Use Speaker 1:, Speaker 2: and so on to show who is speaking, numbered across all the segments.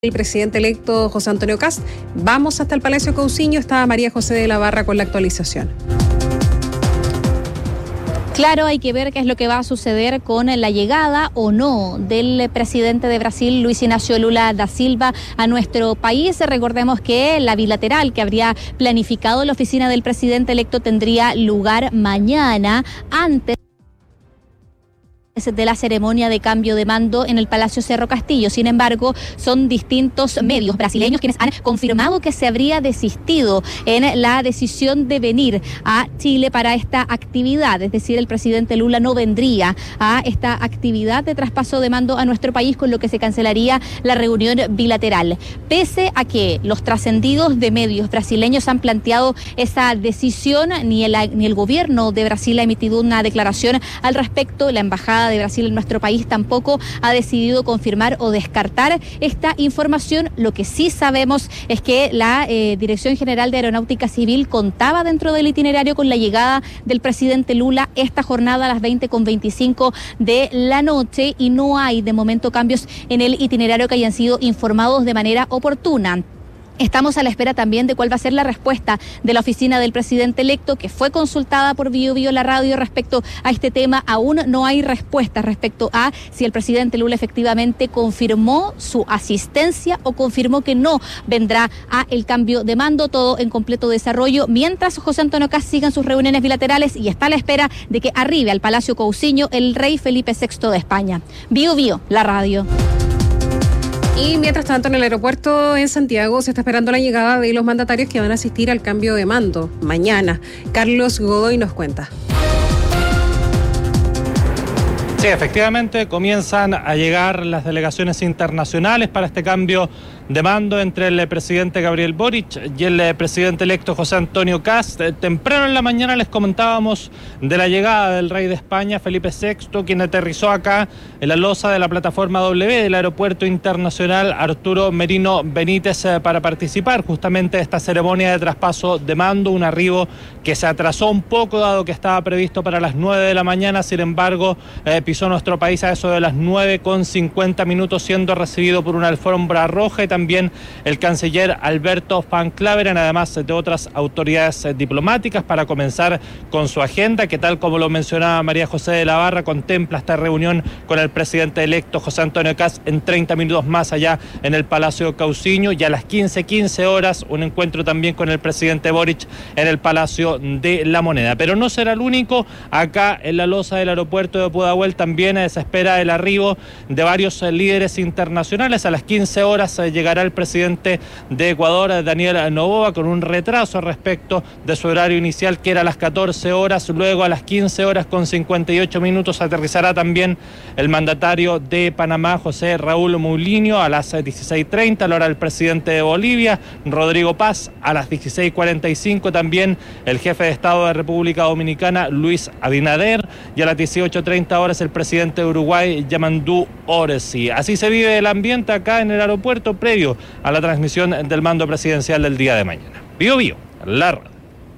Speaker 1: El presidente electo José Antonio Kast. Vamos hasta el Palacio Cousiño, está María José de la Barra con la actualización.
Speaker 2: Claro, hay que ver qué es lo que va a suceder con la llegada o no del presidente de Brasil, Luis Inácio Lula da Silva, a nuestro país. Recordemos que la bilateral que habría planificado la oficina del presidente electo tendría lugar mañana, antes de la ceremonia de cambio de mando en el Palacio Cerro Castillo. Sin embargo, son distintos medios brasileños quienes han confirmado que se habría desistido en la decisión de venir a Chile para esta actividad, es decir, el presidente Lula no vendría a esta actividad de traspaso de mando a nuestro país, con lo que se cancelaría la reunión bilateral. Pese a que los trascendidos de medios brasileños han planteado esa decisión, ni el gobierno de Brasil ha emitido una declaración al respecto. La embajada de Brasil en nuestro país tampoco ha decidido confirmar o descartar esta información. Lo que sí sabemos es que la Dirección General de Aeronáutica Civil contaba dentro del itinerario con la llegada del presidente Lula esta jornada a las 20:25 de la noche, y no hay de momento cambios en el itinerario que hayan sido informados de manera oportuna. Estamos a la espera también de cuál va a ser la respuesta de la oficina del presidente electo, que fue consultada por Bio Bio la radio respecto a este tema. Aún no hay respuesta respecto a si el presidente Lula efectivamente confirmó su asistencia o confirmó que no vendrá a el cambio de mando, todo en completo desarrollo, mientras José Antonio Kast sigue en sus reuniones bilaterales y está a la espera de que arribe al Palacio Cousiño el rey Felipe VI de España. Bio Bio, la radio.
Speaker 1: Y mientras tanto, en el aeropuerto en Santiago se está esperando la llegada de los mandatarios que van a asistir al cambio de mando mañana. Carlos Godoy nos cuenta.
Speaker 3: Sí, efectivamente comienzan a llegar las delegaciones internacionales para este cambio de mando entre el presidente Gabriel Boric y el presidente electo José Antonio Kast. Temprano en la mañana les comentábamos de la llegada del rey de España, Felipe VI, quien aterrizó acá en la losa de la plataforma W del Aeropuerto Internacional Arturo Merino Benítez para participar justamente de esta ceremonia de traspaso de mando, un arribo que se atrasó un poco dado que estaba previsto para las 9 de la mañana, sin embargo pisó nuestro país a eso de las 9:50, siendo recibido por una alfombra roja y también el canciller Alberto Van Klaveren, además de otras autoridades diplomáticas, para comenzar con su agenda, que tal como lo mencionaba María José de la Barra, contempla esta reunión con el presidente electo José Antonio Kast en 30 minutos más allá en el Palacio Cousiño, y a las 15:15 horas un encuentro también con el presidente Boric en el Palacio de la Moneda. Pero no será el único. Acá en la losa del aeropuerto de Pudahuel también se espera el arribo de varios líderes internacionales. A las 15 horas llegará el presidente de Ecuador, Daniel Noboa, con un retraso respecto de su horario inicial, que era a las 14 horas. Luego a las 15:58 aterrizará también el mandatario de Panamá, José Raúl Moulinho, a las 16:30, a la hora del presidente de Bolivia, Rodrigo Paz. A las 16:45 también el jefe de Estado de República Dominicana, Luis Abinader, y a las 18:30 horas el presidente de Uruguay, Yamandú Orsi. Así se vive el ambiente acá en el aeropuerto previo a la transmisión del mando presidencial del día de mañana. Bio Bio, la radio.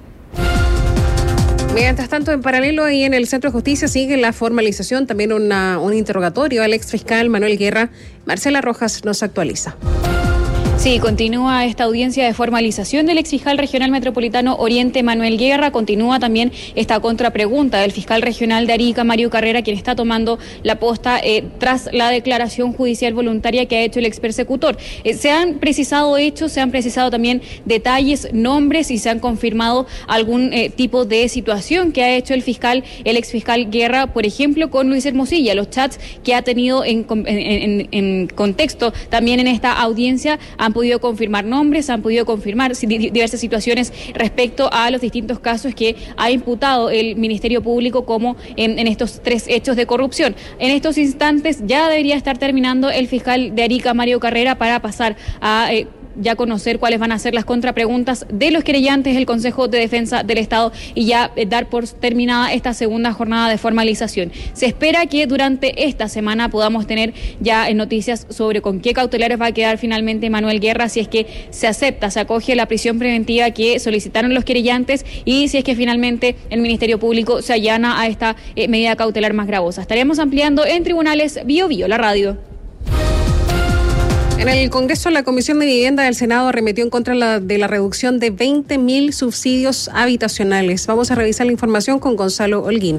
Speaker 1: Mientras tanto, en paralelo, y en el Centro de Justicia sigue la formalización, también un interrogatorio al exfiscal Manuel Guerra. Marcela Rojas nos actualiza.
Speaker 4: Sí, continúa esta audiencia de formalización del exfiscal regional metropolitano Oriente, Manuel Guerra. Continúa también esta contrapregunta del fiscal regional de Arica, Mario Carrera, quien está tomando la posta tras la declaración judicial voluntaria que ha hecho el expersecutor. Se han precisado hechos, se han precisado también detalles, nombres, y se han confirmado algún tipo de situación que ha hecho el exfiscal Guerra, por ejemplo, con Luis Hermosilla. Los chats que ha tenido en contexto también en esta audiencia han podido confirmar nombres, han podido confirmar diversas situaciones respecto a los distintos casos que ha imputado el Ministerio Público, como en estos 3 hechos de corrupción. En estos instantes ya debería estar terminando el fiscal de Arica, Mario Carrera, para pasar a ya conocer cuáles van a ser las contrapreguntas de los querellantes, el Consejo de Defensa del Estado, y ya dar por terminada esta segunda jornada de formalización. Se espera que durante esta semana podamos tener ya noticias sobre con qué cautelares va a quedar finalmente Manuel Guerra, si es que se acepta, se acoge la prisión preventiva que solicitaron los querellantes, y si es que finalmente el Ministerio Público se allana a esta medida cautelar más gravosa. Estaremos ampliando en tribunales. Bio Bio, la radio.
Speaker 1: En el Congreso, la Comisión de Vivienda del Senado arremetió en contra de la reducción de 20.000 subsidios habitacionales. Vamos a revisar la información con Gonzalo Holguín.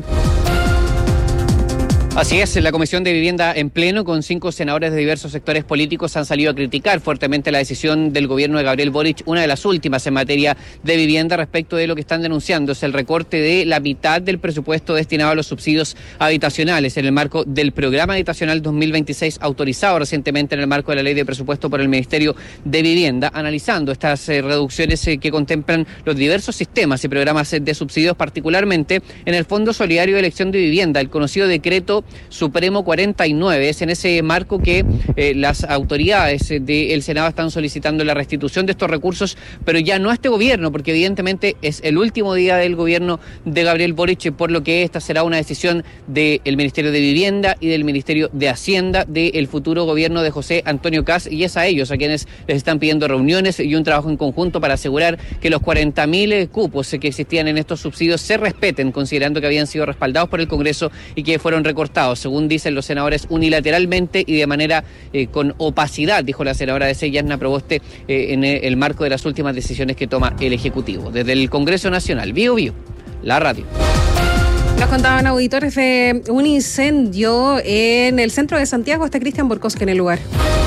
Speaker 5: Así es, la Comisión de Vivienda en pleno, con 5 senadores de diversos sectores políticos, han salido a criticar fuertemente la decisión del gobierno de Gabriel Boric, una de las últimas en materia de vivienda, respecto de lo que están denunciando, es el recorte de la mitad del presupuesto destinado a los subsidios habitacionales en el marco del programa habitacional 2026, autorizado recientemente en el marco de la ley de presupuesto por el Ministerio de Vivienda, analizando estas reducciones que contemplan los diversos sistemas y programas de subsidios, particularmente en el Fondo Solidario de Elección de Vivienda, el conocido decreto Supremo 49. Es en ese marco que las autoridades del Senado están solicitando la restitución de estos recursos, pero ya no a este gobierno, porque evidentemente es el último día del gobierno de Gabriel Boric, por lo que esta será una decisión del Ministerio de Vivienda y del Ministerio de Hacienda del futuro gobierno de José Antonio Kast, y es a ellos a quienes les están pidiendo reuniones y un trabajo en conjunto para asegurar que los 40.000 cupos que existían en estos subsidios se respeten, considerando que habían sido respaldados por el Congreso y que fueron recortados, según dicen los senadores, unilateralmente y de manera con opacidad, dijo la senadora de Yasna Proboste, en el marco de las últimas decisiones que toma el Ejecutivo. Desde el Congreso Nacional, Bio, la radio.
Speaker 1: Nos contaban auditores de un incendio en el centro de Santiago. Está Cristian Borcosque en el lugar.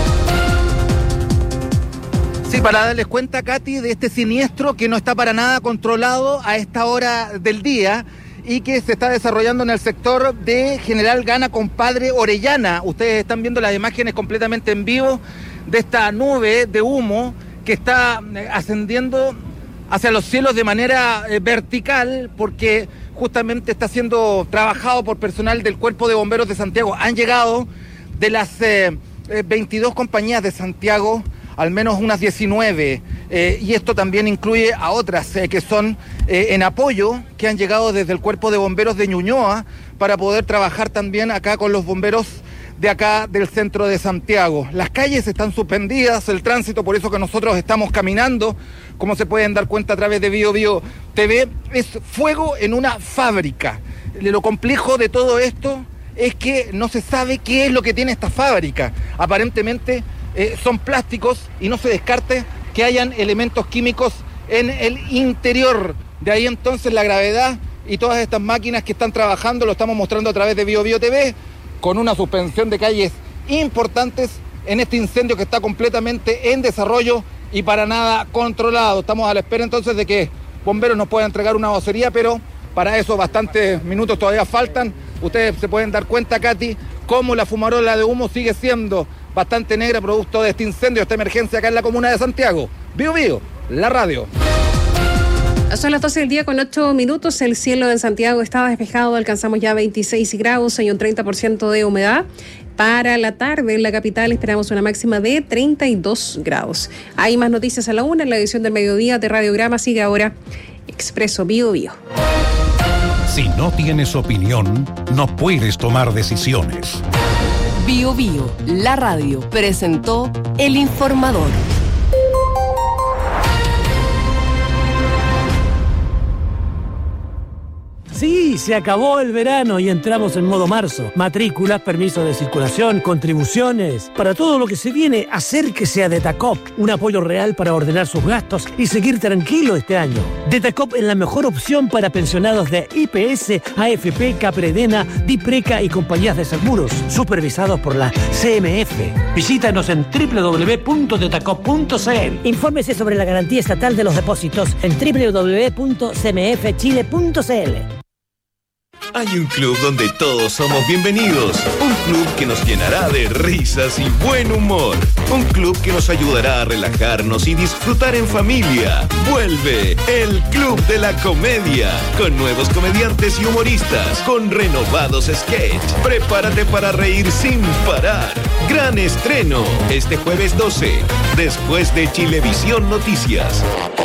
Speaker 6: Sí, para darles cuenta, Katy, de este siniestro que no está para nada controlado a esta hora del día y que se está desarrollando en el sector de General Gana Compadre Orellana. Ustedes están viendo las imágenes completamente en vivo de esta nube de humo que está ascendiendo hacia los cielos de manera vertical, porque justamente está siendo trabajado por personal del Cuerpo de Bomberos de Santiago. Han llegado de las 22 compañías de Santiago, al menos unas 19, y esto también incluye a otras que son en apoyo, que han llegado desde el Cuerpo de Bomberos de Ñuñoa para poder trabajar también acá con los bomberos de acá del centro de Santiago. Las calles están suspendidas, el tránsito, por eso que nosotros estamos caminando, como se pueden dar cuenta a través de Bio TV, es fuego en una fábrica. Lo complejo de todo esto es que no se sabe qué es lo que tiene esta fábrica. Aparentemente son plásticos y no se descarte que hayan elementos químicos en el interior. De ahí entonces la gravedad y todas estas máquinas que están trabajando, lo estamos mostrando a través de Bio TV, con una suspensión de calles importantes en este incendio que está completamente en desarrollo y para nada controlado. Estamos a la espera entonces de que bomberos nos puedan entregar una vocería, pero para eso bastantes minutos todavía faltan. Ustedes se pueden dar cuenta, Katy, cómo la fumarola de humo sigue siendo bastante negra, producto de este incendio, esta emergencia acá en la comuna de Santiago. Bio, la radio.
Speaker 1: Son las 12 del día con 8 minutos. El cielo en Santiago estaba despejado, alcanzamos ya 26 grados, hay un 30% de humedad. Para la tarde en la capital esperamos una máxima de 32 grados. Hay más noticias a la 1 en la edición del mediodía de Radiograma. Sigue ahora Expreso Bio.
Speaker 7: Si no tienes opinión, no puedes tomar decisiones.
Speaker 8: Bio, la radio, presentó El Informador.
Speaker 9: Sí, se acabó el verano y entramos en modo marzo. Matrículas, permisos de circulación, contribuciones. Para todo lo que se viene, acérquese a Detacop. Un apoyo real para ordenar sus gastos y seguir tranquilo este año. Detacop es la mejor opción para pensionados de IPS, AFP, Capredena, Dipreca y compañías de seguros, supervisados por la CMF. Visítanos en www.detacop.cl.
Speaker 10: Infórmese sobre la garantía estatal de los depósitos en www.cmfchile.cl.
Speaker 11: Hay un club donde todos somos bienvenidos. Un club que nos llenará de risas y buen humor. Un club que nos ayudará a relajarnos y disfrutar en familia. Vuelve el Club de la Comedia. Con nuevos comediantes y humoristas. Con renovados sketch. Prepárate para reír sin parar. Gran estreno este jueves 12. Después de Chilevisión Noticias.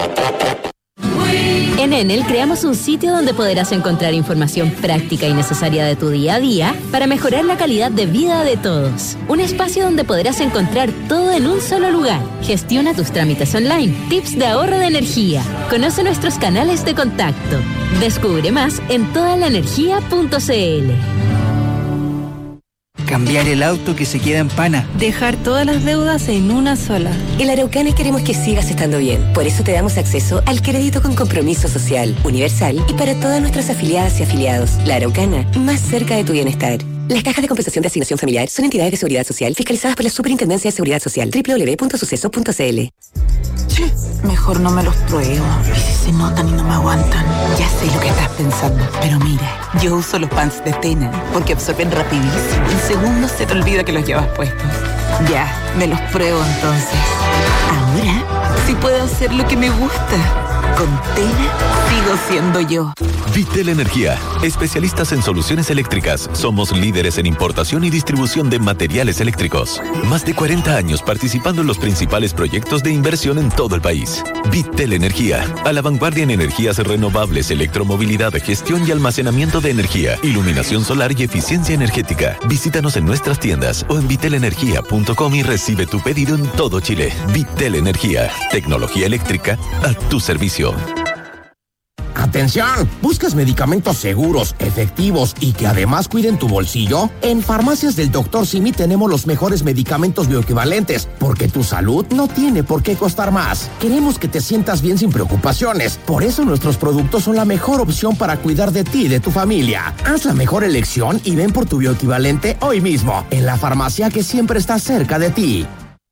Speaker 12: En Enel creamos un sitio donde podrás encontrar información práctica y necesaria de tu día a día para mejorar la calidad de vida de todos. Un espacio donde podrás encontrar todo en un solo lugar. Gestiona tus trámites online, tips de ahorro de energía. Conoce nuestros canales de contacto. Descubre más en todalaenergia.cl.
Speaker 13: cambiar el auto que se queda en pana.
Speaker 14: Dejar todas las deudas en una sola.
Speaker 15: En La Araucana queremos que sigas estando bien. Por eso te damos acceso al crédito con compromiso social, universal y para todas nuestras afiliadas y afiliados. La Araucana, más cerca de tu bienestar. Las cajas de compensación de asignación familiar son entidades de seguridad social fiscalizadas por la Superintendencia de Seguridad Social. www.suceso.cl.
Speaker 16: Mejor no me los pruebo. ¿Y si se notan y no me aguantan? Ya sé lo que estás pensando. Pero mira, yo uso los pants de Tena porque absorben rapidísimo. En segundos se te olvida que los llevas puestos. Ya, me los pruebo entonces. Ahora sí puedo hacer lo que me gusta. Con Tena sigo siendo yo.
Speaker 11: Vitel Energía, especialistas en soluciones eléctricas. Somos líderes en importación y distribución de materiales eléctricos. Más de 40 años participando en los principales proyectos de inversión en todo el país. Vitel Energía, a la vanguardia en energías renovables, electromovilidad, gestión y almacenamiento de energía, iluminación solar y eficiencia energética. Visítanos en nuestras tiendas o en vitelenergia.com y recibe tu pedido en todo Chile. Vitel Energía, tecnología eléctrica a tu servicio.
Speaker 17: ¡Atención! ¿Buscas medicamentos seguros, efectivos y que además cuiden tu bolsillo? En Farmacias del Dr. Simi tenemos los mejores medicamentos bioequivalentes, porque tu salud no tiene por qué costar más. Queremos que te sientas bien sin preocupaciones. Por eso nuestros productos son la mejor opción para cuidar de ti y de tu familia. Haz la mejor elección y ven por tu bioequivalente hoy mismo, en la farmacia que siempre está cerca de ti.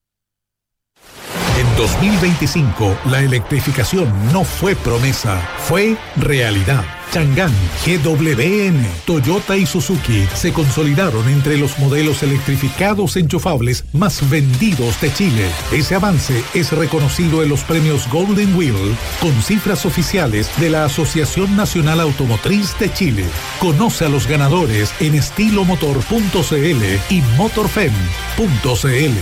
Speaker 7: En 2025, la electrificación no fue promesa, fue realidad. Chang'an, GWM, Toyota y Suzuki se consolidaron entre los modelos electrificados enchufables más vendidos de Chile. Ese avance es reconocido en los premios Golden Wheel con cifras oficiales de la Asociación Nacional Automotriz de Chile. Conoce a los ganadores en estilomotor.cl y motorfem.cl.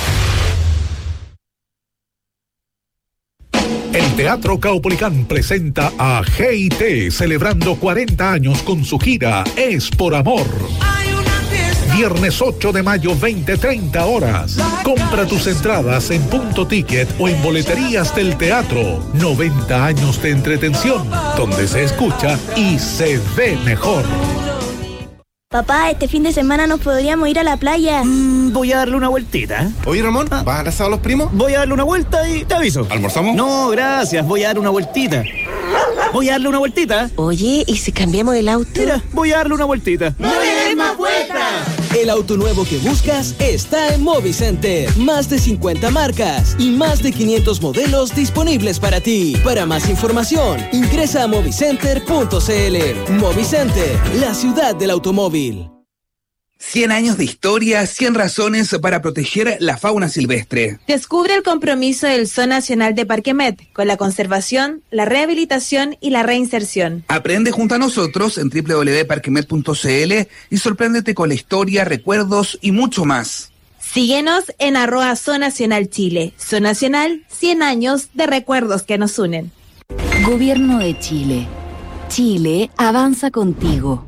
Speaker 7: El Teatro Caupolicán presenta a G&T celebrando 40 años con su gira Es por Amor. Viernes 8 de mayo, 20:30 horas. Compra tus entradas en Punto Ticket o en boleterías del teatro. 90 años de entretención, donde se escucha y se ve mejor.
Speaker 18: Papá, este fin de semana nos podríamos ir a la playa.
Speaker 9: Voy a darle una vueltita.
Speaker 19: Oye, Ramón, ¿vas a abrazar a los primos?
Speaker 9: Voy a darle una vuelta y te aviso.
Speaker 19: ¿Almorzamos?
Speaker 9: No, gracias. Voy a dar una vueltita. Voy a darle una vueltita.
Speaker 18: Oye, ¿y si cambiamos el auto?
Speaker 9: Mira, voy a darle una vueltita.
Speaker 18: ¡No le des más vueltas!
Speaker 20: El auto nuevo que buscas está en Movicenter. Más de 50 marcas y más de 500 modelos disponibles para ti. Para más información, ingresa a movicenter.cl. Movicenter, la ciudad del automóvil.
Speaker 21: 100 años de historia, 100 razones para proteger la fauna silvestre.
Speaker 22: Descubre el compromiso del Zoo Nacional de Parque Met con la conservación, la rehabilitación y la reinserción.
Speaker 21: Aprende junto a nosotros en www.parquemet.cl y sorpréndete con la historia, recuerdos y mucho más.
Speaker 22: Síguenos en @Zoo Nacional Chile. Zoo Nacional, 100 años de recuerdos que nos unen.
Speaker 12: Gobierno de Chile. Chile avanza contigo.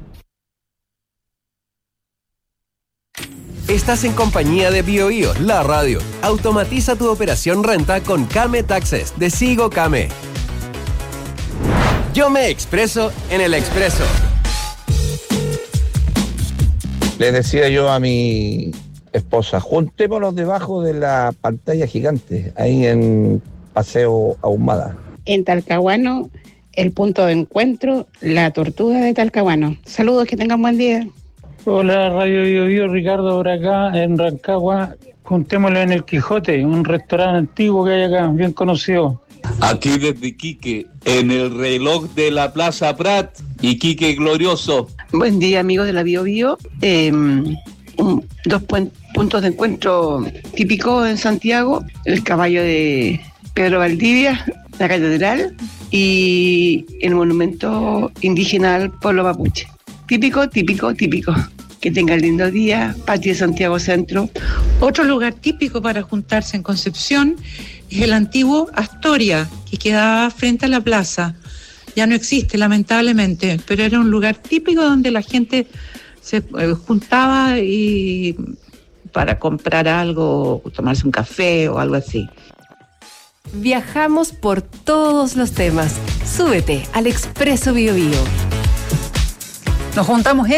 Speaker 23: Estás en compañía de BioBio, la radio. Automatiza tu operación renta con Kame Taxes de Sigo Kame. Yo me expreso en el expreso.
Speaker 24: Le decía yo a mi esposa, juntémonos debajo de la pantalla gigante, ahí en Paseo Ahumada.
Speaker 25: En Talcahuano, el punto de encuentro, la Tortuga de Talcahuano. Saludos, que tengan buen día.
Speaker 26: Hola, Radio BioBio, Ricardo por acá en Rancagua. Juntémoslo en el Quijote, un restaurante antiguo que hay acá, bien conocido.
Speaker 27: Aquí desde Iquique, en el reloj de la Plaza Prat, Iquique glorioso.
Speaker 25: Buen día, amigos de la BioBio. Dos puntos de encuentro típicos en Santiago: el caballo de Pedro Valdivia, la catedral y el monumento indígena al pueblo mapuche. Típico, típico, típico. Que tengan lindo día, Patio de Santiago Centro.
Speaker 28: Otro lugar típico para juntarse en Concepción es el antiguo Astoria, que quedaba frente a la plaza. Ya no existe, lamentablemente, pero era un lugar típico donde la gente se juntaba y para comprar algo, tomarse un café o algo así.
Speaker 8: Viajamos por todos los temas. Súbete al Expreso BioBio.
Speaker 29: Nos juntamos en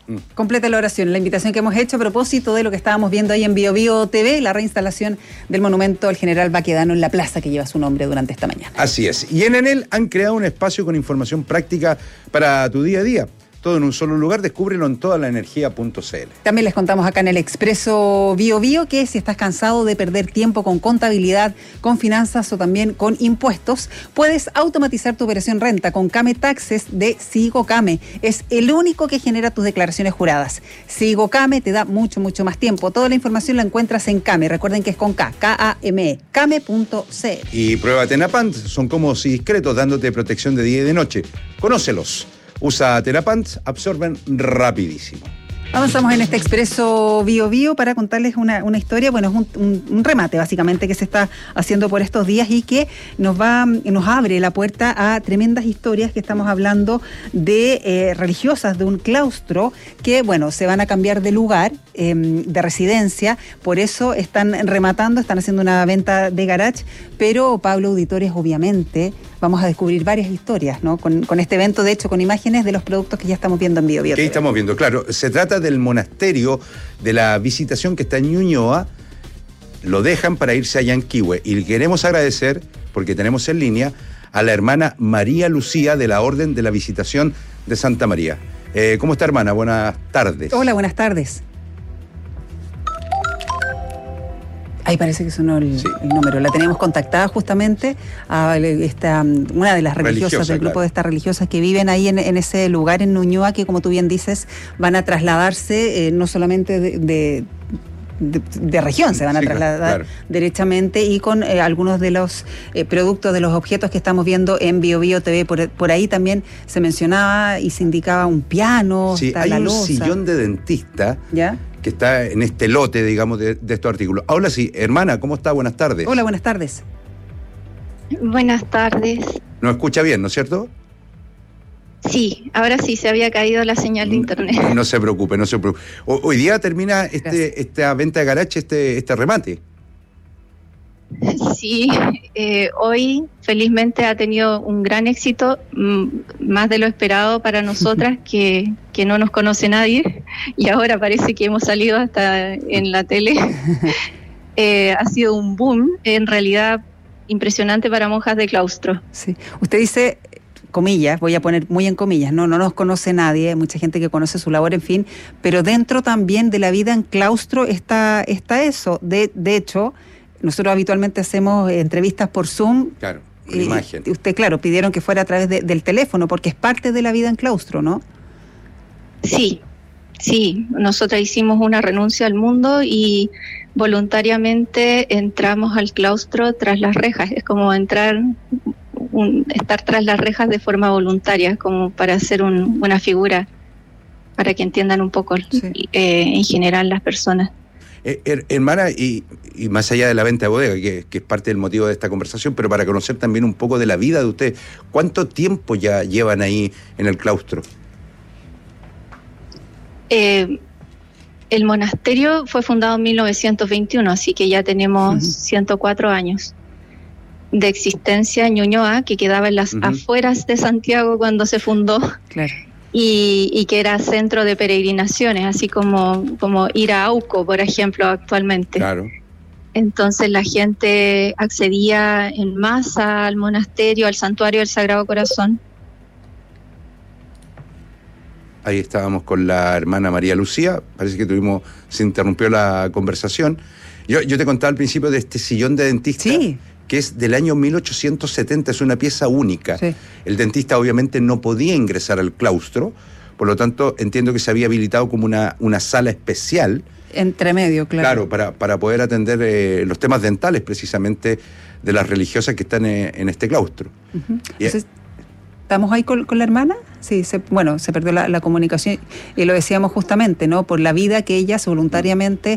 Speaker 1: Completa la oración, la invitación que hemos hecho a propósito de lo que estábamos viendo ahí en Bio Bio TV, la reinstalación del monumento al general Baquedano en la plaza que lleva su nombre durante esta mañana.
Speaker 2: Así es. Y en Enel han creado un espacio con información práctica para tu día a día. Todo en un solo lugar, descúbrelo en todalaenergia.cl.
Speaker 1: También les contamos acá en el Expreso Bio Bio que si estás cansado de perder tiempo con contabilidad, con finanzas o también con impuestos, puedes automatizar tu operación renta con Kame Taxes de Sigo Kame. Es el único que genera tus declaraciones juradas. Sigo Kame te da mucho más tiempo. Toda la información la encuentras en Kame. Recuerden que es con K, K-A-M-E, kame.cl.
Speaker 2: Y prueba Tenapant, son cómodos y discretos, dándote protección de día y de noche. Conócelos. Usa Tenapant, absorben rapidísimo.
Speaker 1: Avanzamos en este Expreso Bio Bio para contarles una historia, bueno, es un remate básicamente que se está haciendo por estos días y que nos abre la puerta a tremendas historias que estamos hablando de religiosas de un claustro que, bueno, se van a cambiar de lugar, de residencia, por eso están rematando, están haciendo una venta de garage, pero Pablo Auditores, obviamente, vamos a descubrir varias historias, ¿no? Con este evento, de hecho, con imágenes de los productos que ya estamos viendo en Bio Bio.
Speaker 2: ¿Qué estamos viendo? Claro, se trata del monasterio de la Visitación que está en Ñuñoa. Lo dejan para irse a Yanquihue y le queremos agradecer, porque tenemos en línea, a la hermana María Lucía de la Orden de la Visitación de Santa María. ¿Cómo está, hermana? Buenas tardes.
Speaker 1: Hola, buenas tardes. Ahí parece que sonó el número. La teníamos contactada justamente a una de las religiosas del grupo, claro, de estas religiosas que viven ahí en ese lugar en Ñuñoa, que como tú bien dices, van a trasladarse no solamente de región, se van a trasladar, claro, derechamente, y con algunos de los productos, de los objetos que estamos viendo en Bio Bio TV. Por ahí también se mencionaba y se indicaba un piano,
Speaker 2: sí, hay un sillón de dentista,
Speaker 1: ¿ya?,
Speaker 2: que está en este lote, digamos, de estos artículos. Ahora sí, hermana, ¿cómo está? Buenas tardes.
Speaker 1: Hola, buenas tardes.
Speaker 3: Buenas tardes.
Speaker 2: ¿Nos escucha bien, no es cierto?
Speaker 3: Sí, ahora sí, se había caído la señal de internet.
Speaker 2: No se preocupe, no se preocupe. Hoy día termina esta venta de garage, este remate.
Speaker 3: Sí, hoy felizmente ha tenido un gran éxito, más de lo esperado para nosotras, que no nos conoce nadie, y ahora parece que hemos salido hasta en la tele. Ha sido un boom, en realidad impresionante para monjas de claustro.
Speaker 1: Sí, usted dice, comillas, voy a poner muy en comillas, no nos conoce nadie, hay mucha gente que conoce su labor, en fin, pero dentro también de la vida en claustro está eso. De hecho, nosotros habitualmente hacemos entrevistas por Zoom.
Speaker 2: Claro, con imagen.
Speaker 1: Usted, claro, pidieron que fuera a través del teléfono, porque es parte de la vida en claustro, ¿no?
Speaker 3: Sí, nosotros hicimos una renuncia al mundo y voluntariamente entramos al claustro tras las rejas. Es como estar tras las rejas de forma voluntaria, como para hacer una figura, para que entiendan un poco, sí, en general las personas.
Speaker 2: Hermana, y más allá de la venta de bodega, que es parte del motivo de esta conversación, pero para conocer también un poco de la vida de ustedes, ¿cuánto tiempo ya llevan ahí en el claustro?
Speaker 3: El monasterio fue fundado en 1921, así que ya tenemos 104 años de existencia en Ñuñoa, que quedaba en las afueras de Santiago cuando se fundó.
Speaker 1: Claro.
Speaker 3: Y que era centro de peregrinaciones, así como ir a Auco, por ejemplo, actualmente.
Speaker 2: Claro.
Speaker 3: Entonces la gente accedía en masa al monasterio, al santuario del Sagrado Corazón.
Speaker 2: Ahí estábamos con la hermana María Lucía, parece que se interrumpió la conversación. Yo te contaba al principio de este sillón de dentista.
Speaker 1: Sí.
Speaker 2: Que es del año 1870, es una pieza única.
Speaker 1: Sí.
Speaker 2: El dentista obviamente no podía ingresar al claustro, por lo tanto entiendo que se había habilitado como una sala especial.
Speaker 1: Entre medio, claro.
Speaker 2: Claro, para poder atender los temas dentales precisamente de las religiosas que están en este claustro.
Speaker 1: Entonces, ¿estamos ahí con la hermana? Sí, se perdió la comunicación y lo decíamos justamente, ¿no? Por la vida que ellas voluntariamente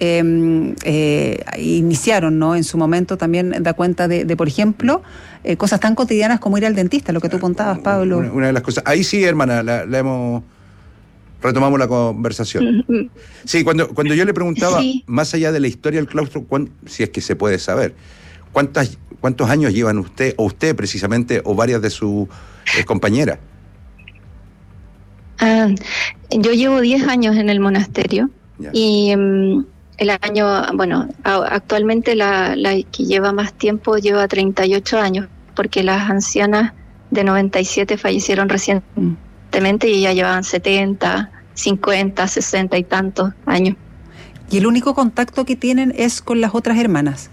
Speaker 1: iniciaron, ¿no? En su momento también da cuenta de por ejemplo, cosas tan cotidianas como ir al dentista, lo que tú contabas, Pablo.
Speaker 2: Una de las cosas. Ahí sí, hermana, retomamos la conversación. Sí, cuando yo le preguntaba, más allá de la historia del claustro, si es que se puede saber, ¿cuántos años llevan usted precisamente, o varias de sus compañeras?
Speaker 3: Yo llevo 10 años en el monasterio y el año, actualmente la que lleva más tiempo lleva 38 años, porque las ancianas de 97 fallecieron recientemente y ya llevaban 70, 50, 60 y tantos años.
Speaker 1: ¿Y el único contacto que tienen es con las otras hermanas?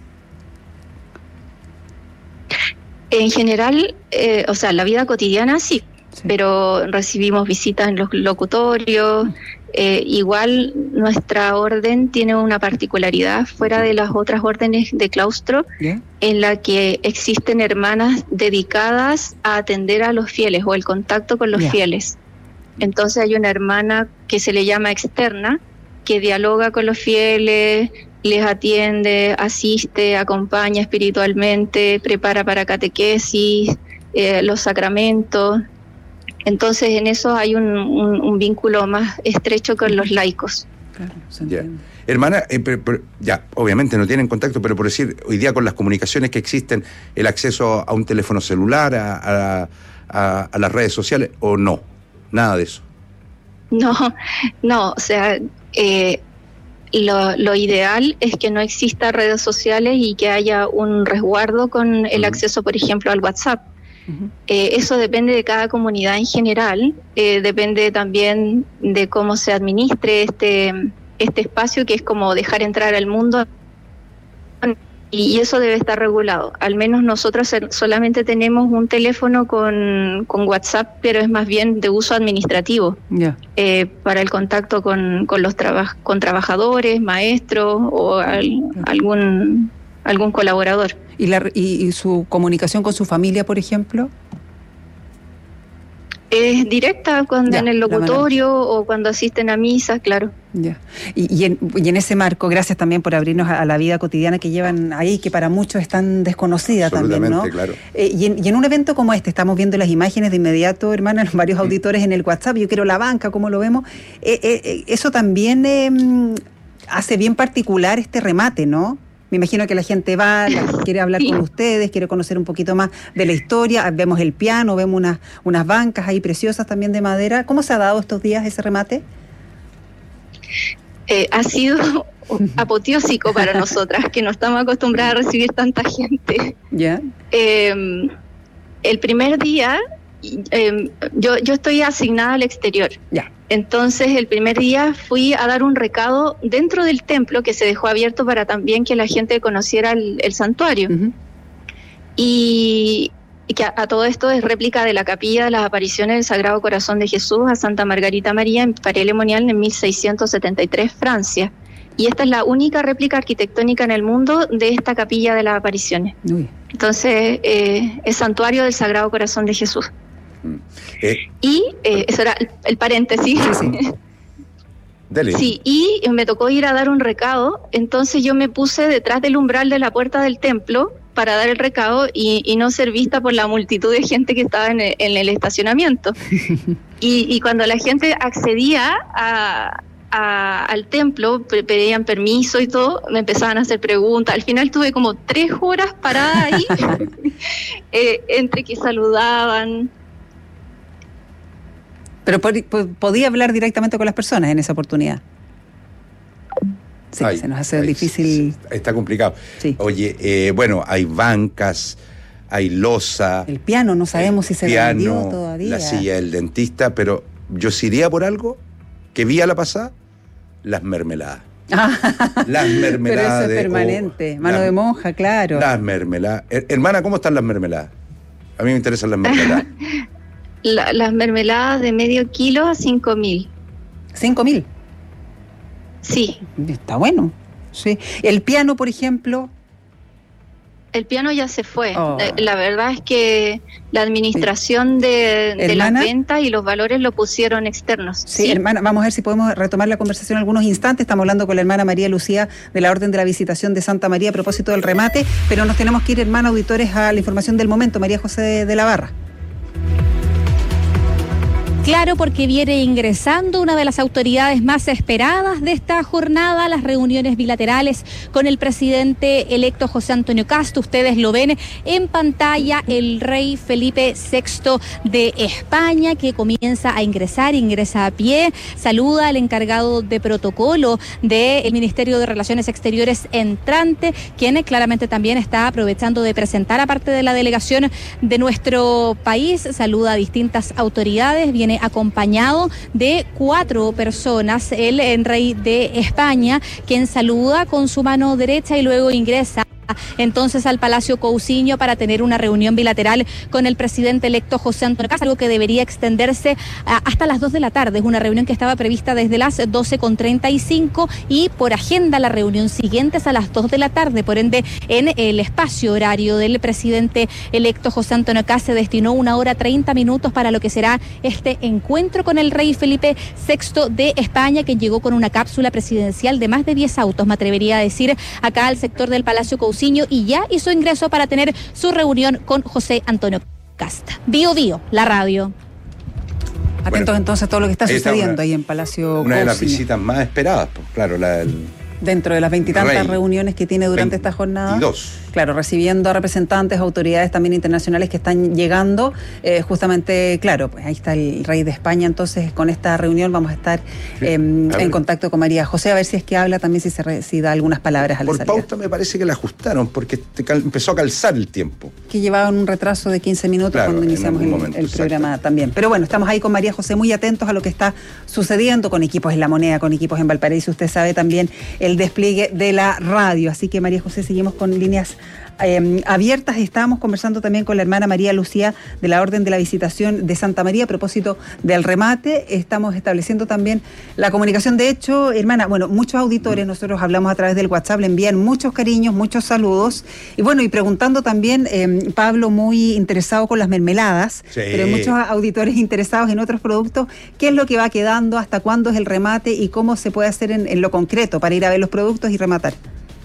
Speaker 3: En general, la vida cotidiana sí, pero recibimos visitas en los locutorios. Igual nuestra orden tiene una particularidad fuera de las otras órdenes de claustro, en la que existen hermanas dedicadas a atender a los fieles o el contacto con los fieles. Entonces hay una hermana que se le llama externa, que dialoga con los fieles, les atiende, asiste, acompaña espiritualmente, prepara para catequesis, los sacramentos. Entonces en eso hay un vínculo más estrecho con los laicos.
Speaker 2: Claro, hermana, ya, obviamente no tienen contacto, pero por decir, hoy día con las comunicaciones que existen, el acceso a un teléfono celular, a las redes sociales, ¿o no? Nada de eso. No, lo ideal es que no exista redes sociales y que haya un resguardo con el acceso, por ejemplo, al WhatsApp. Eso depende de cada comunidad en general, depende también de cómo se administre este espacio, que es como dejar entrar al mundo, y eso debe estar regulado. Al menos nosotros solamente tenemos un teléfono con WhatsApp, pero es más bien de uso administrativo, para el contacto con trabajadores, maestros o algún colaborador.
Speaker 1: ¿Y su comunicación con su familia, por ejemplo?
Speaker 3: Es directa en el locutorio o cuando asisten a misas, claro.
Speaker 1: Y en ese marco, gracias también por abrirnos a la vida cotidiana que llevan ahí, que para muchos es tan desconocida también, ¿no?
Speaker 2: Claro.
Speaker 1: Y en un evento como este, estamos viendo las imágenes de inmediato, hermana, los varios auditores en el WhatsApp, yo quiero la banca, ¿cómo lo vemos? Eso también hace bien particular este remate, ¿no? Me imagino que la gente quiere hablar con ustedes, quiere conocer un poquito más de la historia. Vemos el piano, vemos unas bancas ahí preciosas también de madera. ¿Cómo se ha dado estos días ese remate?
Speaker 3: Ha sido apoteósico para nosotras, que no estamos acostumbradas a recibir tanta gente. El primer día, yo estoy asignada al exterior. Entonces el primer día fui a dar un recado dentro del templo, que se dejó abierto para también que la gente conociera el santuario. Y que a todo esto es réplica de la capilla de las apariciones del Sagrado Corazón de Jesús a Santa Margarita María en Paray-le-Monial en 1673, Francia. Y esta es la única réplica arquitectónica en el mundo de esta capilla de las apariciones. Entonces es santuario del Sagrado Corazón de Jesús. Y eso era el paréntesis. Sí, y me tocó ir a dar un recado. Entonces yo me puse detrás del umbral de la puerta del templo para dar el recado y no ser vista por la multitud de gente que estaba en el estacionamiento. Y cuando la gente accedía al templo, pedían permiso y todo, me empezaban a hacer preguntas. Al final tuve como 3 horas parada ahí, entre que saludaban.
Speaker 1: Pero podía hablar directamente con las personas en esa oportunidad. Sí, se nos hace difícil.
Speaker 2: Está complicado. Oye, hay bancas, hay losa.
Speaker 1: El piano, no sabemos si se vendió todavía.
Speaker 2: La silla del dentista, pero yo sí iría por algo que vi a la pasada, las mermeladas. Las mermeladas.
Speaker 1: Pero eso es permanente, mano de monja, claro.
Speaker 2: Las mermeladas. Hermana, ¿cómo están las mermeladas? A mí me interesan las mermeladas.
Speaker 3: Las mermeladas de medio kilo a 5.000.
Speaker 1: ¿5.000?
Speaker 3: Sí.
Speaker 1: Está bueno. Sí. El piano, por ejemplo.
Speaker 3: El piano ya se fue. La verdad es que la administración de las ventas y los valores lo pusieron externos.
Speaker 1: Sí, hermana, vamos a ver si podemos retomar la conversación en algunos instantes. Estamos hablando con la hermana María Lucía de la Orden de la Visitación de Santa María a propósito del remate, pero nos tenemos que ir, hermana, auditores, a la información del momento. María José de la Barra.
Speaker 4: Claro, porque viene ingresando una de las autoridades más esperadas de esta jornada, las reuniones bilaterales con el presidente electo José Antonio Kast. Ustedes lo ven en pantalla, el rey Felipe VI de España, que comienza a ingresar, ingresa a pie, saluda al encargado de protocolo del Ministerio de Relaciones Exteriores entrante, quien claramente también está aprovechando de presentar a parte de la delegación de nuestro país, saluda a distintas autoridades, viene acompañado de 4 personas, el rey de España, quien saluda con su mano derecha y luego ingresa entonces al Palacio Cousiño para tener una reunión bilateral con el presidente electo José Antonio Kast, algo que debería extenderse hasta las 2 de la tarde. Es una reunión que estaba prevista desde las 12:35 y por agenda la reunión siguiente es a las 2 de la tarde. Por ende, en el espacio horario del presidente electo José Antonio Kast se destinó 1 hora 30 minutos para lo que será este encuentro con el rey Felipe VI de España, que llegó con una cápsula presidencial de más de 10 autos, me atrevería a decir, acá al sector del Palacio Cousiño, y ya hizo ingreso para tener su reunión con José Antonio Kast. Bio Bio, la radio.
Speaker 1: Atentos entonces a todo lo que está sucediendo ahí en Palacio Cousiño.
Speaker 2: Una de las visitas más esperadas, pues, claro,
Speaker 1: dentro de las 20 y tantas reuniones que tiene durante esta jornada.
Speaker 2: 22.
Speaker 1: Claro, recibiendo a representantes, autoridades también internacionales que están llegando. Justamente, claro, pues ahí está el rey de España. Entonces, con esta reunión vamos a estar en contacto con María José, a ver si es que habla también, si da algunas palabras al
Speaker 2: Por pauta me parece que la ajustaron, porque empezó a calzar el tiempo.
Speaker 1: Que llevaban un retraso de 15 minutos cuando iniciamos el programa también. Pero bueno, estamos ahí con María José, muy atentos a lo que está sucediendo con equipos en La Moneda, con equipos en Valparaíso. Usted sabe también el despliegue de la radio. Así que, María José, seguimos con líneas abiertas. Estábamos conversando también con la hermana María Lucía de la Orden de la Visitación de Santa María a propósito del remate. Estamos estableciendo también la comunicación. De hecho, hermana, bueno, muchos auditores, nosotros hablamos a través del WhatsApp, le envían muchos cariños, muchos saludos. Y bueno, y preguntando también, Pablo, muy interesado con las mermeladas, pero hay muchos auditores interesados en otros productos. ¿Qué es lo que va quedando? ¿Hasta cuándo es el remate? ¿Y cómo se puede hacer en lo concreto para ir a ver los productos y rematar?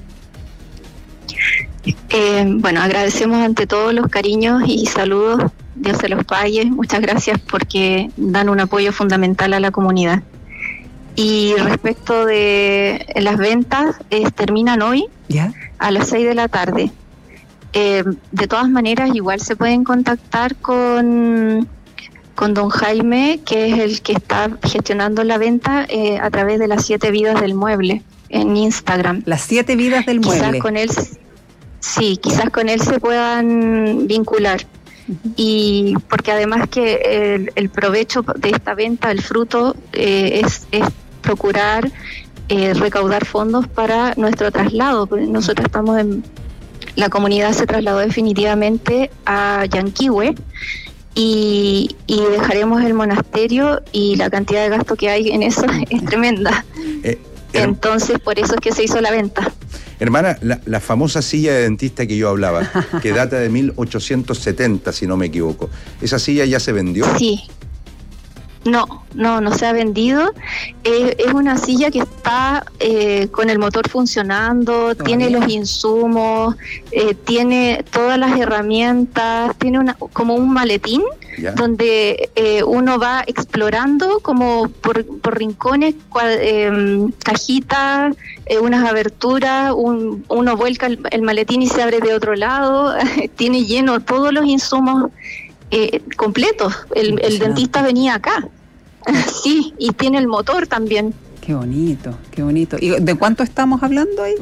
Speaker 3: Bueno, agradecemos ante todo los cariños y saludos, Dios se los pague, muchas gracias porque dan un apoyo fundamental a la comunidad. Y respecto de las ventas, terminan hoy a las 6 de la tarde. De todas maneras, igual se pueden contactar con don Jaime, que es el que está gestionando la venta a través de las 7 vidas del mueble en Instagram.
Speaker 1: Las 7 vidas del mueble.
Speaker 3: Quizás con él... Sí, quizás con él se puedan vincular. Y porque además que el provecho de esta venta, el fruto, es procurar recaudar fondos para nuestro traslado. Nosotros estamos la comunidad se trasladó definitivamente a Yanquihue y dejaremos el monasterio, y la cantidad de gasto que hay en eso es tremenda. Entonces, por eso es que se hizo la venta.
Speaker 2: Hermana, la famosa silla de dentista que yo hablaba, que data de 1870, si no me equivoco, ¿esa silla ya se vendió?
Speaker 3: Sí. No se ha vendido. Es una silla que está con el motor funcionando, tiene los insumos, tiene todas las herramientas, tiene como un maletín donde uno va explorando como por rincones, cajitas, unas aberturas, uno vuelca el maletín y se abre de otro lado, tiene lleno todos los insumos completos. El dentista venía acá. Sí, y tiene el motor también.
Speaker 1: Qué bonito, qué bonito. ¿Y de cuánto estamos hablando ahí?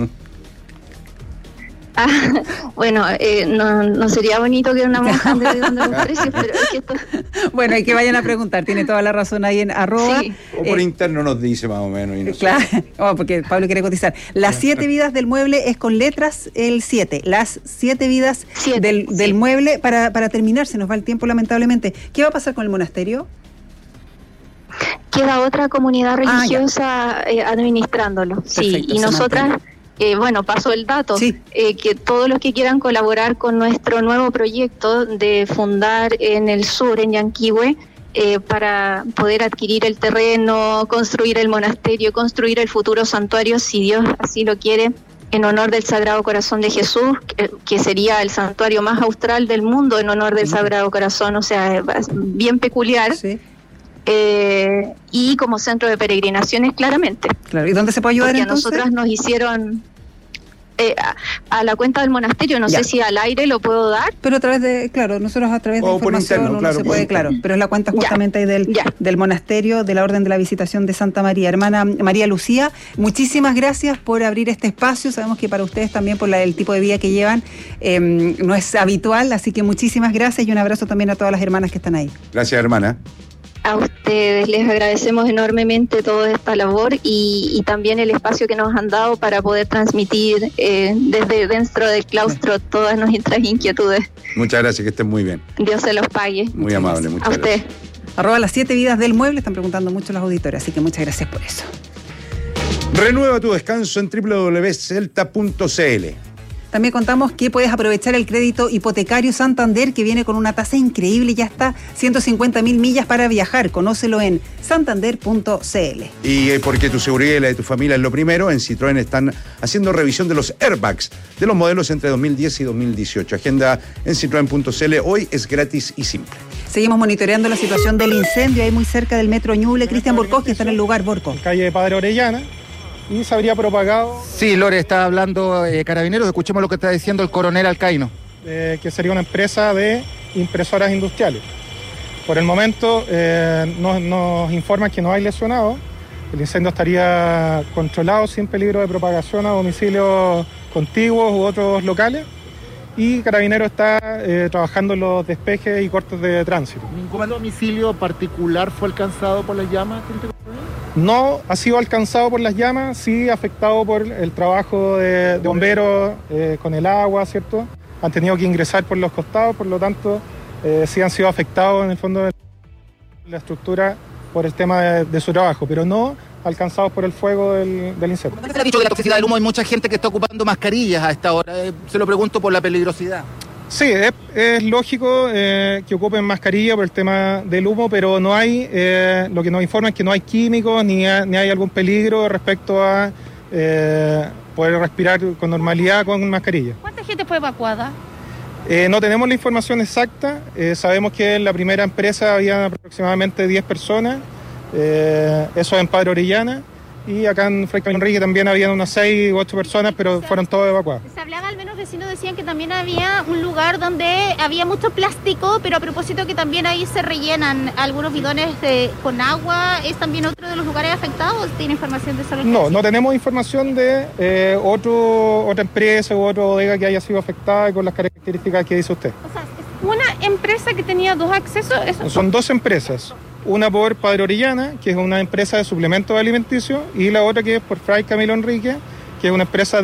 Speaker 3: Bueno, no sería bonito que una monja ande dando los precios, pero es que esto...
Speaker 1: Bueno, hay que vayan a preguntar, tiene toda la razón ahí en @
Speaker 2: Sí. O por interno nos dice más o menos. Y no
Speaker 1: claro, porque Pablo quiere cotizar. Las 7 vidas del mueble es con letras el 7. Las 7 vidas del mueble, para terminar, se nos va el tiempo lamentablemente. ¿Qué va a pasar con el monasterio?
Speaker 3: Queda otra comunidad religiosa administrándolo. Perfecto, sí, y nosotras... bueno, paso el dato, que todos los que quieran colaborar con nuestro nuevo proyecto de fundar en el sur, en Yanquihue, para poder adquirir el terreno, construir el monasterio, construir el futuro santuario, si Dios así lo quiere, en honor del Sagrado Corazón de Jesús, que sería el santuario más austral del mundo en honor del Sagrado Corazón, o sea, bien peculiar. Sí. y como centro de peregrinaciones, claramente.
Speaker 1: Claro, ¿y dónde se puede ayudar
Speaker 3: porque
Speaker 1: entonces?
Speaker 3: A nosotras nos hicieron a la cuenta del monasterio, no sé si al aire lo puedo dar.
Speaker 1: Pero a través de, claro, nosotros a través de información
Speaker 2: interno,
Speaker 1: uno se puede, claro, pero es la cuenta justamente ahí del monasterio de la Orden de la Visitación de Santa María. Hermana María Lucía, muchísimas gracias por abrir este espacio. Sabemos que para ustedes también, por el tipo de vida que llevan, no es habitual, así que muchísimas gracias y un abrazo también a todas las hermanas que están ahí.
Speaker 2: Gracias, hermana.
Speaker 3: A ustedes les agradecemos enormemente toda esta labor y también el espacio que nos han dado para poder transmitir desde dentro del claustro todas nuestras inquietudes.
Speaker 2: Muchas gracias, que estén muy bien.
Speaker 3: Dios se los pague.
Speaker 2: Muy amable, muchas gracias.
Speaker 3: A usted.
Speaker 1: @las 7 vidas del mueble, están preguntando mucho los auditores, así que muchas gracias por eso.
Speaker 2: Renueva tu descanso en www.celta.cl.
Speaker 1: También contamos que puedes aprovechar el crédito hipotecario Santander, que viene con una tasa increíble, ya está 150.000 millas para viajar. Conócelo en santander.cl.
Speaker 2: Y porque tu seguridad y la de tu familia es lo primero, en Citroën están haciendo revisión de los airbags de los modelos entre 2010 y 2018. Agenda en citroen.cl, hoy es gratis y simple.
Speaker 1: Seguimos monitoreando la situación del incendio ahí muy cerca del metro Ñuble. Cristian Borcos, que está en el lugar. Borco.
Speaker 5: Calle de Padre Orellana. Y se habría propagado...
Speaker 6: Sí, Lore, está hablando Carabineros. Escuchemos lo que está diciendo el coronel Alcaíno.
Speaker 5: Que sería una empresa de impresoras industriales. Por el momento nos informan que no hay lesionados. El incendio estaría controlado sin peligro de propagación a domicilios contiguos u otros locales. Y Carabineros está trabajando en los despejes y cortes de tránsito.
Speaker 6: ¿Ningún domicilio particular fue alcanzado por las llamas?
Speaker 5: No ha sido alcanzado por las llamas, sí afectado por el trabajo de bomberos con el agua, ¿cierto? Han tenido que ingresar por los costados, por lo tanto, sí han sido afectados en el fondo de la estructura por el tema de su trabajo, pero no alcanzados por el fuego del incendio.
Speaker 6: ¿Usted ha dicho que la toxicidad del humo hay mucha gente que está ocupando mascarillas a esta hora? Se lo pregunto por la peligrosidad.
Speaker 5: Sí, es lógico que ocupen mascarilla por el tema del humo, pero no hay, lo que nos informan es que no hay químicos ni hay algún peligro respecto a poder respirar con normalidad con mascarilla.
Speaker 10: ¿Cuánta gente fue evacuada?
Speaker 5: No tenemos la información exacta, sabemos que en la primera empresa había aproximadamente 10 personas, eso en Padre Orellana, y acá en Fray Camilo Enrique también habían unas 6 u 8 personas, pero fueron todos evacuados.
Speaker 10: Se hablaba, al menos vecinos decían que también había un lugar donde había mucho plástico, pero a propósito que también ahí se rellenan algunos bidones con agua. ¿Es también otro de los lugares afectados? ¿Tiene información de eso?
Speaker 5: No tenemos información de otra empresa u otra bodega que haya sido afectada con las características que dice usted.
Speaker 10: O sea, ¿es una empresa que tenía 2 accesos? ¿Eso?
Speaker 5: Son 2 empresas. Una por Padre Orellana, que es una empresa de suplementos alimenticios, y la otra que es por Fray Camilo Enrique, que es una empresa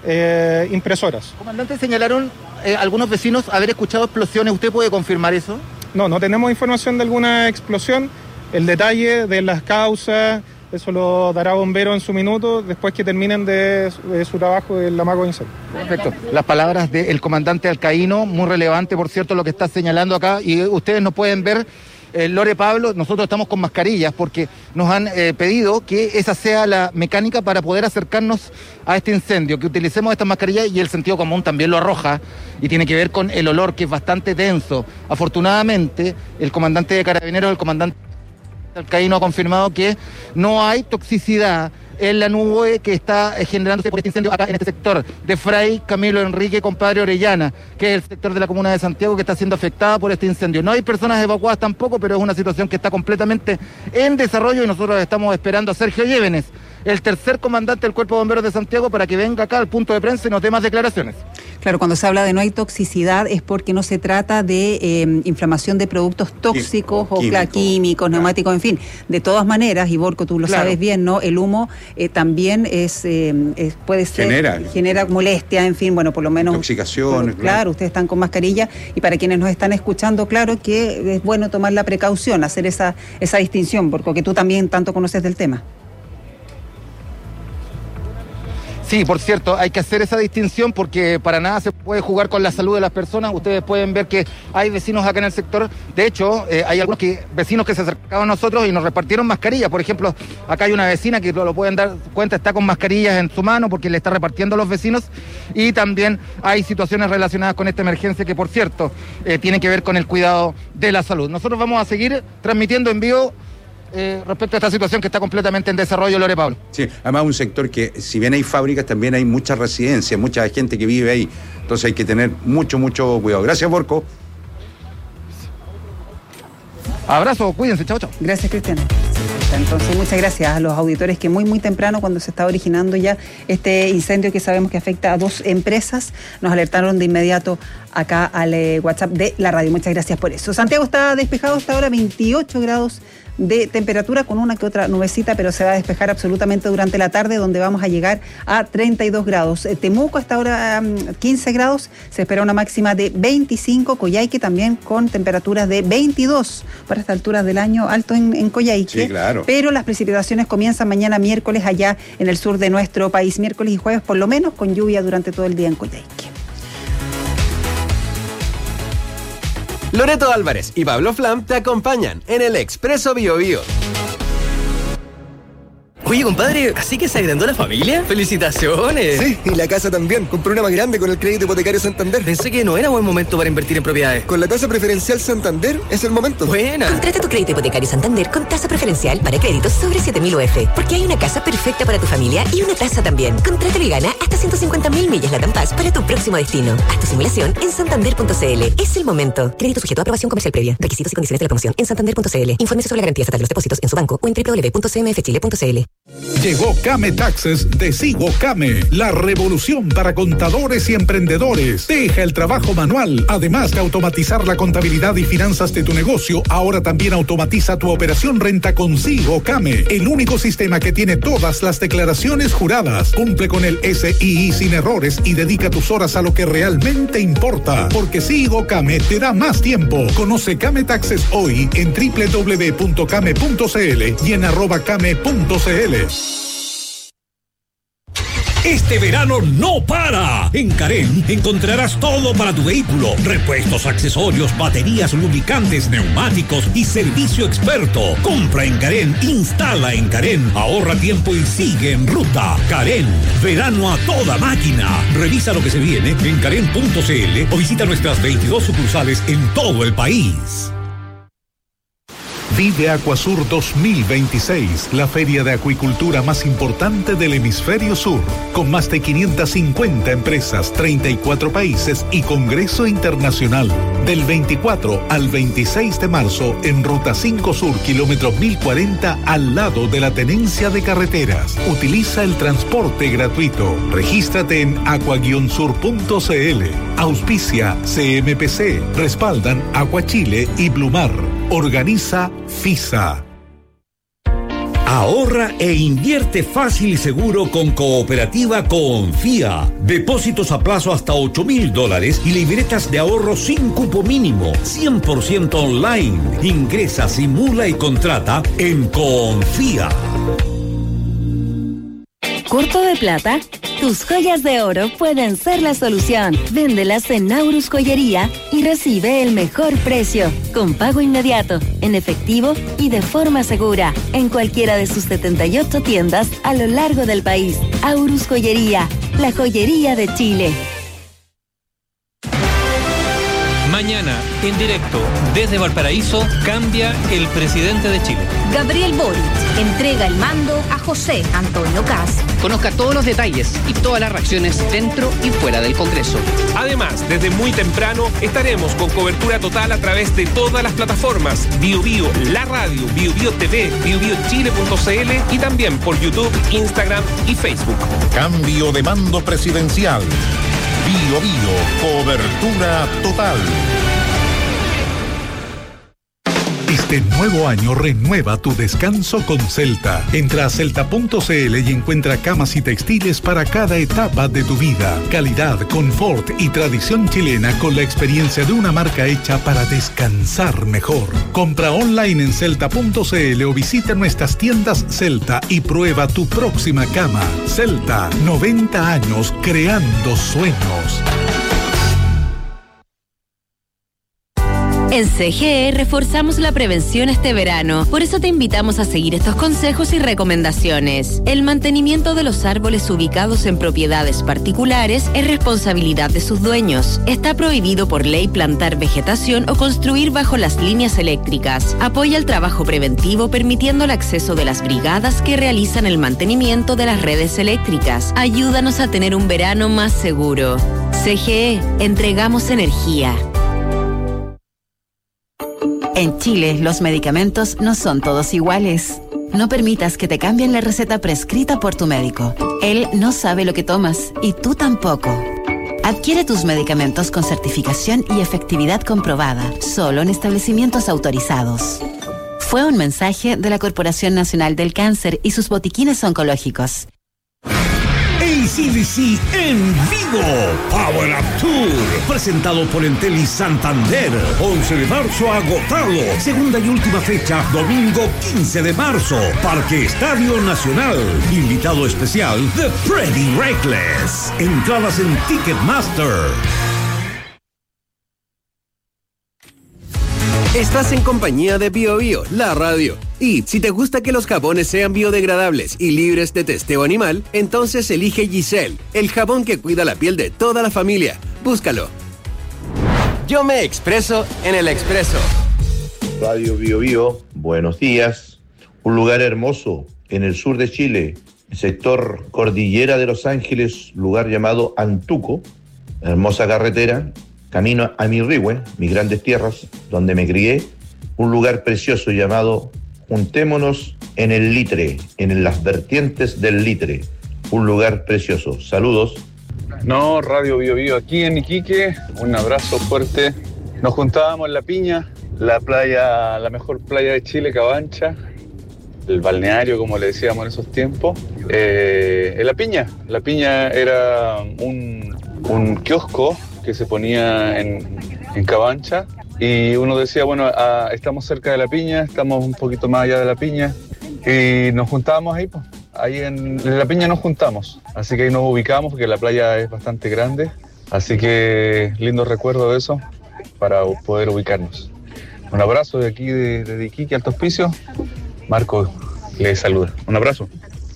Speaker 5: de impresoras.
Speaker 6: Comandante, señalaron algunos vecinos haber escuchado explosiones. ¿Usted puede confirmar eso?
Speaker 5: No tenemos información de alguna explosión. El detalle de las causas, eso lo dará Bombero en su minuto, después que terminen de su trabajo del amago de incendio.
Speaker 6: Perfecto. Las palabras del comandante Alcaíno, muy relevante, por cierto, lo que está señalando acá, y ustedes no pueden ver... Lore, Pablo, nosotros estamos con mascarillas porque nos han pedido que esa sea la mecánica para poder acercarnos a este incendio, que utilicemos estas mascarillas, y el sentido común también lo arroja y tiene que ver con el olor, que es bastante denso. Afortunadamente, el comandante de Carabineros, el comandante Alcaíno, ha confirmado que no hay toxicidad en la nube que está generándose por este incendio acá en este sector de Fray Camilo Enrique con Padre Orellana, que es el sector de la comuna de Santiago que está siendo afectada por este incendio. No hay personas evacuadas tampoco, pero es una situación que está completamente en desarrollo y nosotros estamos esperando a Sergio Llévenes, el tercer comandante del Cuerpo de Bomberos de Santiago, para que venga acá al punto de prensa y nos dé más declaraciones.
Speaker 1: Claro, cuando se habla de no hay toxicidad es porque no se trata de inflamación de productos tóxicos o químicos, neumáticos, en fin. De todas maneras, y Borco, tú lo sabes bien, ¿no? El humo también puede ser... Genera molestia, en fin, bueno, por lo menos...
Speaker 2: Intoxicaciones.
Speaker 1: Claro, ustedes están con mascarilla, y para quienes nos están escuchando, claro que es bueno tomar la precaución, hacer esa distinción, porque tú también tanto conoces del tema.
Speaker 6: Sí, por cierto, hay que hacer esa distinción porque para nada se puede jugar con la salud de las personas. Ustedes pueden ver que hay vecinos acá en el sector. De hecho, hay algunos vecinos que se acercaban a nosotros y nos repartieron mascarillas. Por ejemplo, acá hay una vecina que lo pueden dar cuenta, está con mascarillas en su mano porque le está repartiendo a los vecinos. Y también hay situaciones relacionadas con esta emergencia que, por cierto, tienen que ver con el cuidado de la salud. Nosotros vamos a seguir transmitiendo en vivo respecto a esta situación que está completamente en desarrollo, Lore Pablo.
Speaker 2: Sí, además un sector que, si bien hay fábricas, también hay muchas residencias, mucha gente que vive ahí. Entonces hay que tener mucho cuidado. Gracias, Borco.
Speaker 6: Abrazo, cuídense, chao.
Speaker 1: Gracias, Cristian. Entonces, muchas gracias a los auditores que muy temprano, cuando se está originando ya este incendio que sabemos que afecta a 2 empresas, nos alertaron de inmediato acá al WhatsApp de la radio. Muchas gracias por eso. Santiago está despejado hasta ahora, 28 grados de temperatura con una que otra nubecita, pero se va a despejar absolutamente durante la tarde, donde vamos a llegar a 32 grados. Temuco hasta ahora 15 grados, se espera una máxima de 25, Coyhaique también con temperaturas de 22 para estas alturas del año, alto en Coyhaique.
Speaker 2: Sí, claro.
Speaker 1: Pero las precipitaciones comienzan mañana miércoles allá en el sur de nuestro país, miércoles y jueves por lo menos, con lluvia durante todo el día en Coyhaique.
Speaker 23: Loreto Álvarez y Pablo Flam te acompañan en el Expreso Biobío.
Speaker 7: Oye, compadre, ¿así que se agrandó la familia? ¡Felicitaciones!
Speaker 11: Sí, y la casa también. Compré una más grande con el crédito hipotecario Santander.
Speaker 7: Pensé que no era buen momento para invertir en propiedades.
Speaker 11: Con la tasa preferencial Santander es el momento.
Speaker 7: ¡Buena!
Speaker 13: Contrata tu crédito hipotecario Santander con tasa preferencial para créditos sobre 7.000 UF. Porque hay una casa perfecta para tu familia y una tasa también. Contrátalo y gana hasta 150.000 millas LATAM Pass para tu próximo destino. Haz tu simulación en santander.cl. Es el momento. Crédito sujeto a aprobación comercial previa. Requisitos y condiciones de la promoción en santander.cl. Infórmese sobre la garantía estatal de los depósitos en su banco o en www.cmfchile.cl.
Speaker 14: Llegó Came Taxes de Sigo Came, la revolución para contadores y emprendedores. Deja el trabajo manual. Además de automatizar la contabilidad y finanzas de tu negocio, ahora también automatiza tu operación renta con Sigo Came, el único sistema que tiene todas las declaraciones juradas. Cumple con el SII sin errores y dedica tus horas a lo que realmente importa. Porque Sigo Came te da más tiempo. Conoce Came Taxes hoy en www.came.cl y en @came.cl.
Speaker 15: Este verano no para. En Carén encontrarás todo para tu vehículo: repuestos, accesorios, baterías, lubricantes, neumáticos y servicio experto. Compra en Carén, instala en Carén, ahorra tiempo y sigue en ruta. Carén, verano a toda máquina. Revisa lo que se viene en carén.cl o visita nuestras 22 sucursales en todo el país.
Speaker 14: Vive Acuasur 2026, la feria de acuicultura más importante del hemisferio sur, con más de 550 empresas, 34 países y congreso internacional. Del 24 al 26 de marzo en Ruta 5 Sur, kilómetro 1040, al lado de la Tenencia de Carreteras. Utiliza el transporte gratuito. Regístrate en aqua-sur.cl. Auspicia CMPC. Respaldan Acuachile y Blumar. Organiza FISA.
Speaker 15: Ahorra e invierte fácil y seguro con Cooperativa Confía. Depósitos a plazo hasta $8,000 y libretas de ahorro sin cupo mínimo, 100% online. Ingresa, simula y contrata en Confía.
Speaker 12: ¿Corto de plata? Tus joyas de oro pueden ser la solución. Véndelas en Naurus Joyería y recibe el mejor precio, con pago inmediato, en efectivo y de forma segura, en cualquiera de sus 78 tiendas a lo largo del país. Aurus Joyería, la joyería de Chile.
Speaker 16: Mañana, en directo, desde Valparaíso, cambia el presidente de Chile.
Speaker 4: Gabriel Boric entrega el mando a José Antonio Kast.
Speaker 17: Conozca todos los detalles y todas las reacciones dentro y fuera del Congreso.
Speaker 19: Además, desde muy temprano estaremos con cobertura total a través de todas las plataformas: BioBio, la radio, BioBio TV, BioBioChile.cl y también por YouTube, Instagram y Facebook.
Speaker 14: Cambio de mando presidencial. BioBio, cobertura total. Este nuevo año renueva tu descanso con Celta. Entra a celta.cl y encuentra camas y textiles para cada etapa de tu vida. Calidad, confort y tradición chilena con la experiencia de una marca hecha para descansar mejor. Compra online en celta.cl o visita nuestras tiendas Celta y prueba tu próxima cama. Celta, 90 años creando sueños.
Speaker 12: En CGE reforzamos la prevención este verano. Por eso te invitamos a seguir estos consejos y recomendaciones. El mantenimiento de los árboles ubicados en propiedades particulares es responsabilidad de sus dueños. Está prohibido por ley plantar vegetación o construir bajo las líneas eléctricas. Apoya el trabajo preventivo permitiendo el acceso de las brigadas que realizan el mantenimiento de las redes eléctricas. Ayúdanos a tener un verano más seguro. CGE, entregamos energía.
Speaker 9: En Chile, los medicamentos no son todos iguales. No permitas que te cambien la receta prescrita por tu médico. Él no sabe lo que tomas y tú tampoco. Adquiere tus medicamentos con certificación y efectividad comprobada, solo en establecimientos autorizados. Fue un mensaje de la Corporación Nacional del Cáncer y sus botiquines oncológicos.
Speaker 15: AC/DC en vivo, Power Up Tour, presentado por Entel y Santander, 11 de marzo agotado, segunda y última fecha, domingo 15 de marzo, Parque Estadio Nacional, invitado especial The Pretty Reckless, entradas en Ticketmaster.
Speaker 23: Estás en compañía de BioBio, la radio. Y si te gusta que los jabones sean biodegradables y libres de testeo animal, entonces elige Giselle, el jabón que cuida la piel de toda la familia. Búscalo. Yo me expreso en el Expreso.
Speaker 18: Radio BioBio, buenos días. Un lugar hermoso en el sur de Chile, sector Cordillera de Los Ángeles, lugar llamado Antuco, hermosa carretera. Camino a Mirrihue, mis grandes tierras, donde me crié, un lugar precioso llamado Juntémonos en el Litre, en las vertientes del Litre, un lugar precioso. Saludos.
Speaker 20: No, Radio BioBio aquí en Iquique, un abrazo fuerte. Nos juntábamos en La Piña, la playa, la mejor playa de Chile, Cabancha, el balneario, como le decíamos en esos tiempos. En La Piña era un kiosco que se ponía en Cabancha y uno decía, bueno, estamos cerca de La Piña, estamos un poquito más allá de La Piña y nos juntábamos ahí, pues. Ahí en La Piña nos juntamos, así que ahí nos ubicamos porque la playa es bastante grande, así que lindo recuerdo de eso para poder ubicarnos. Un abrazo de aquí de Iquique, Alto Hospicio. Marco les saluda. Un abrazo.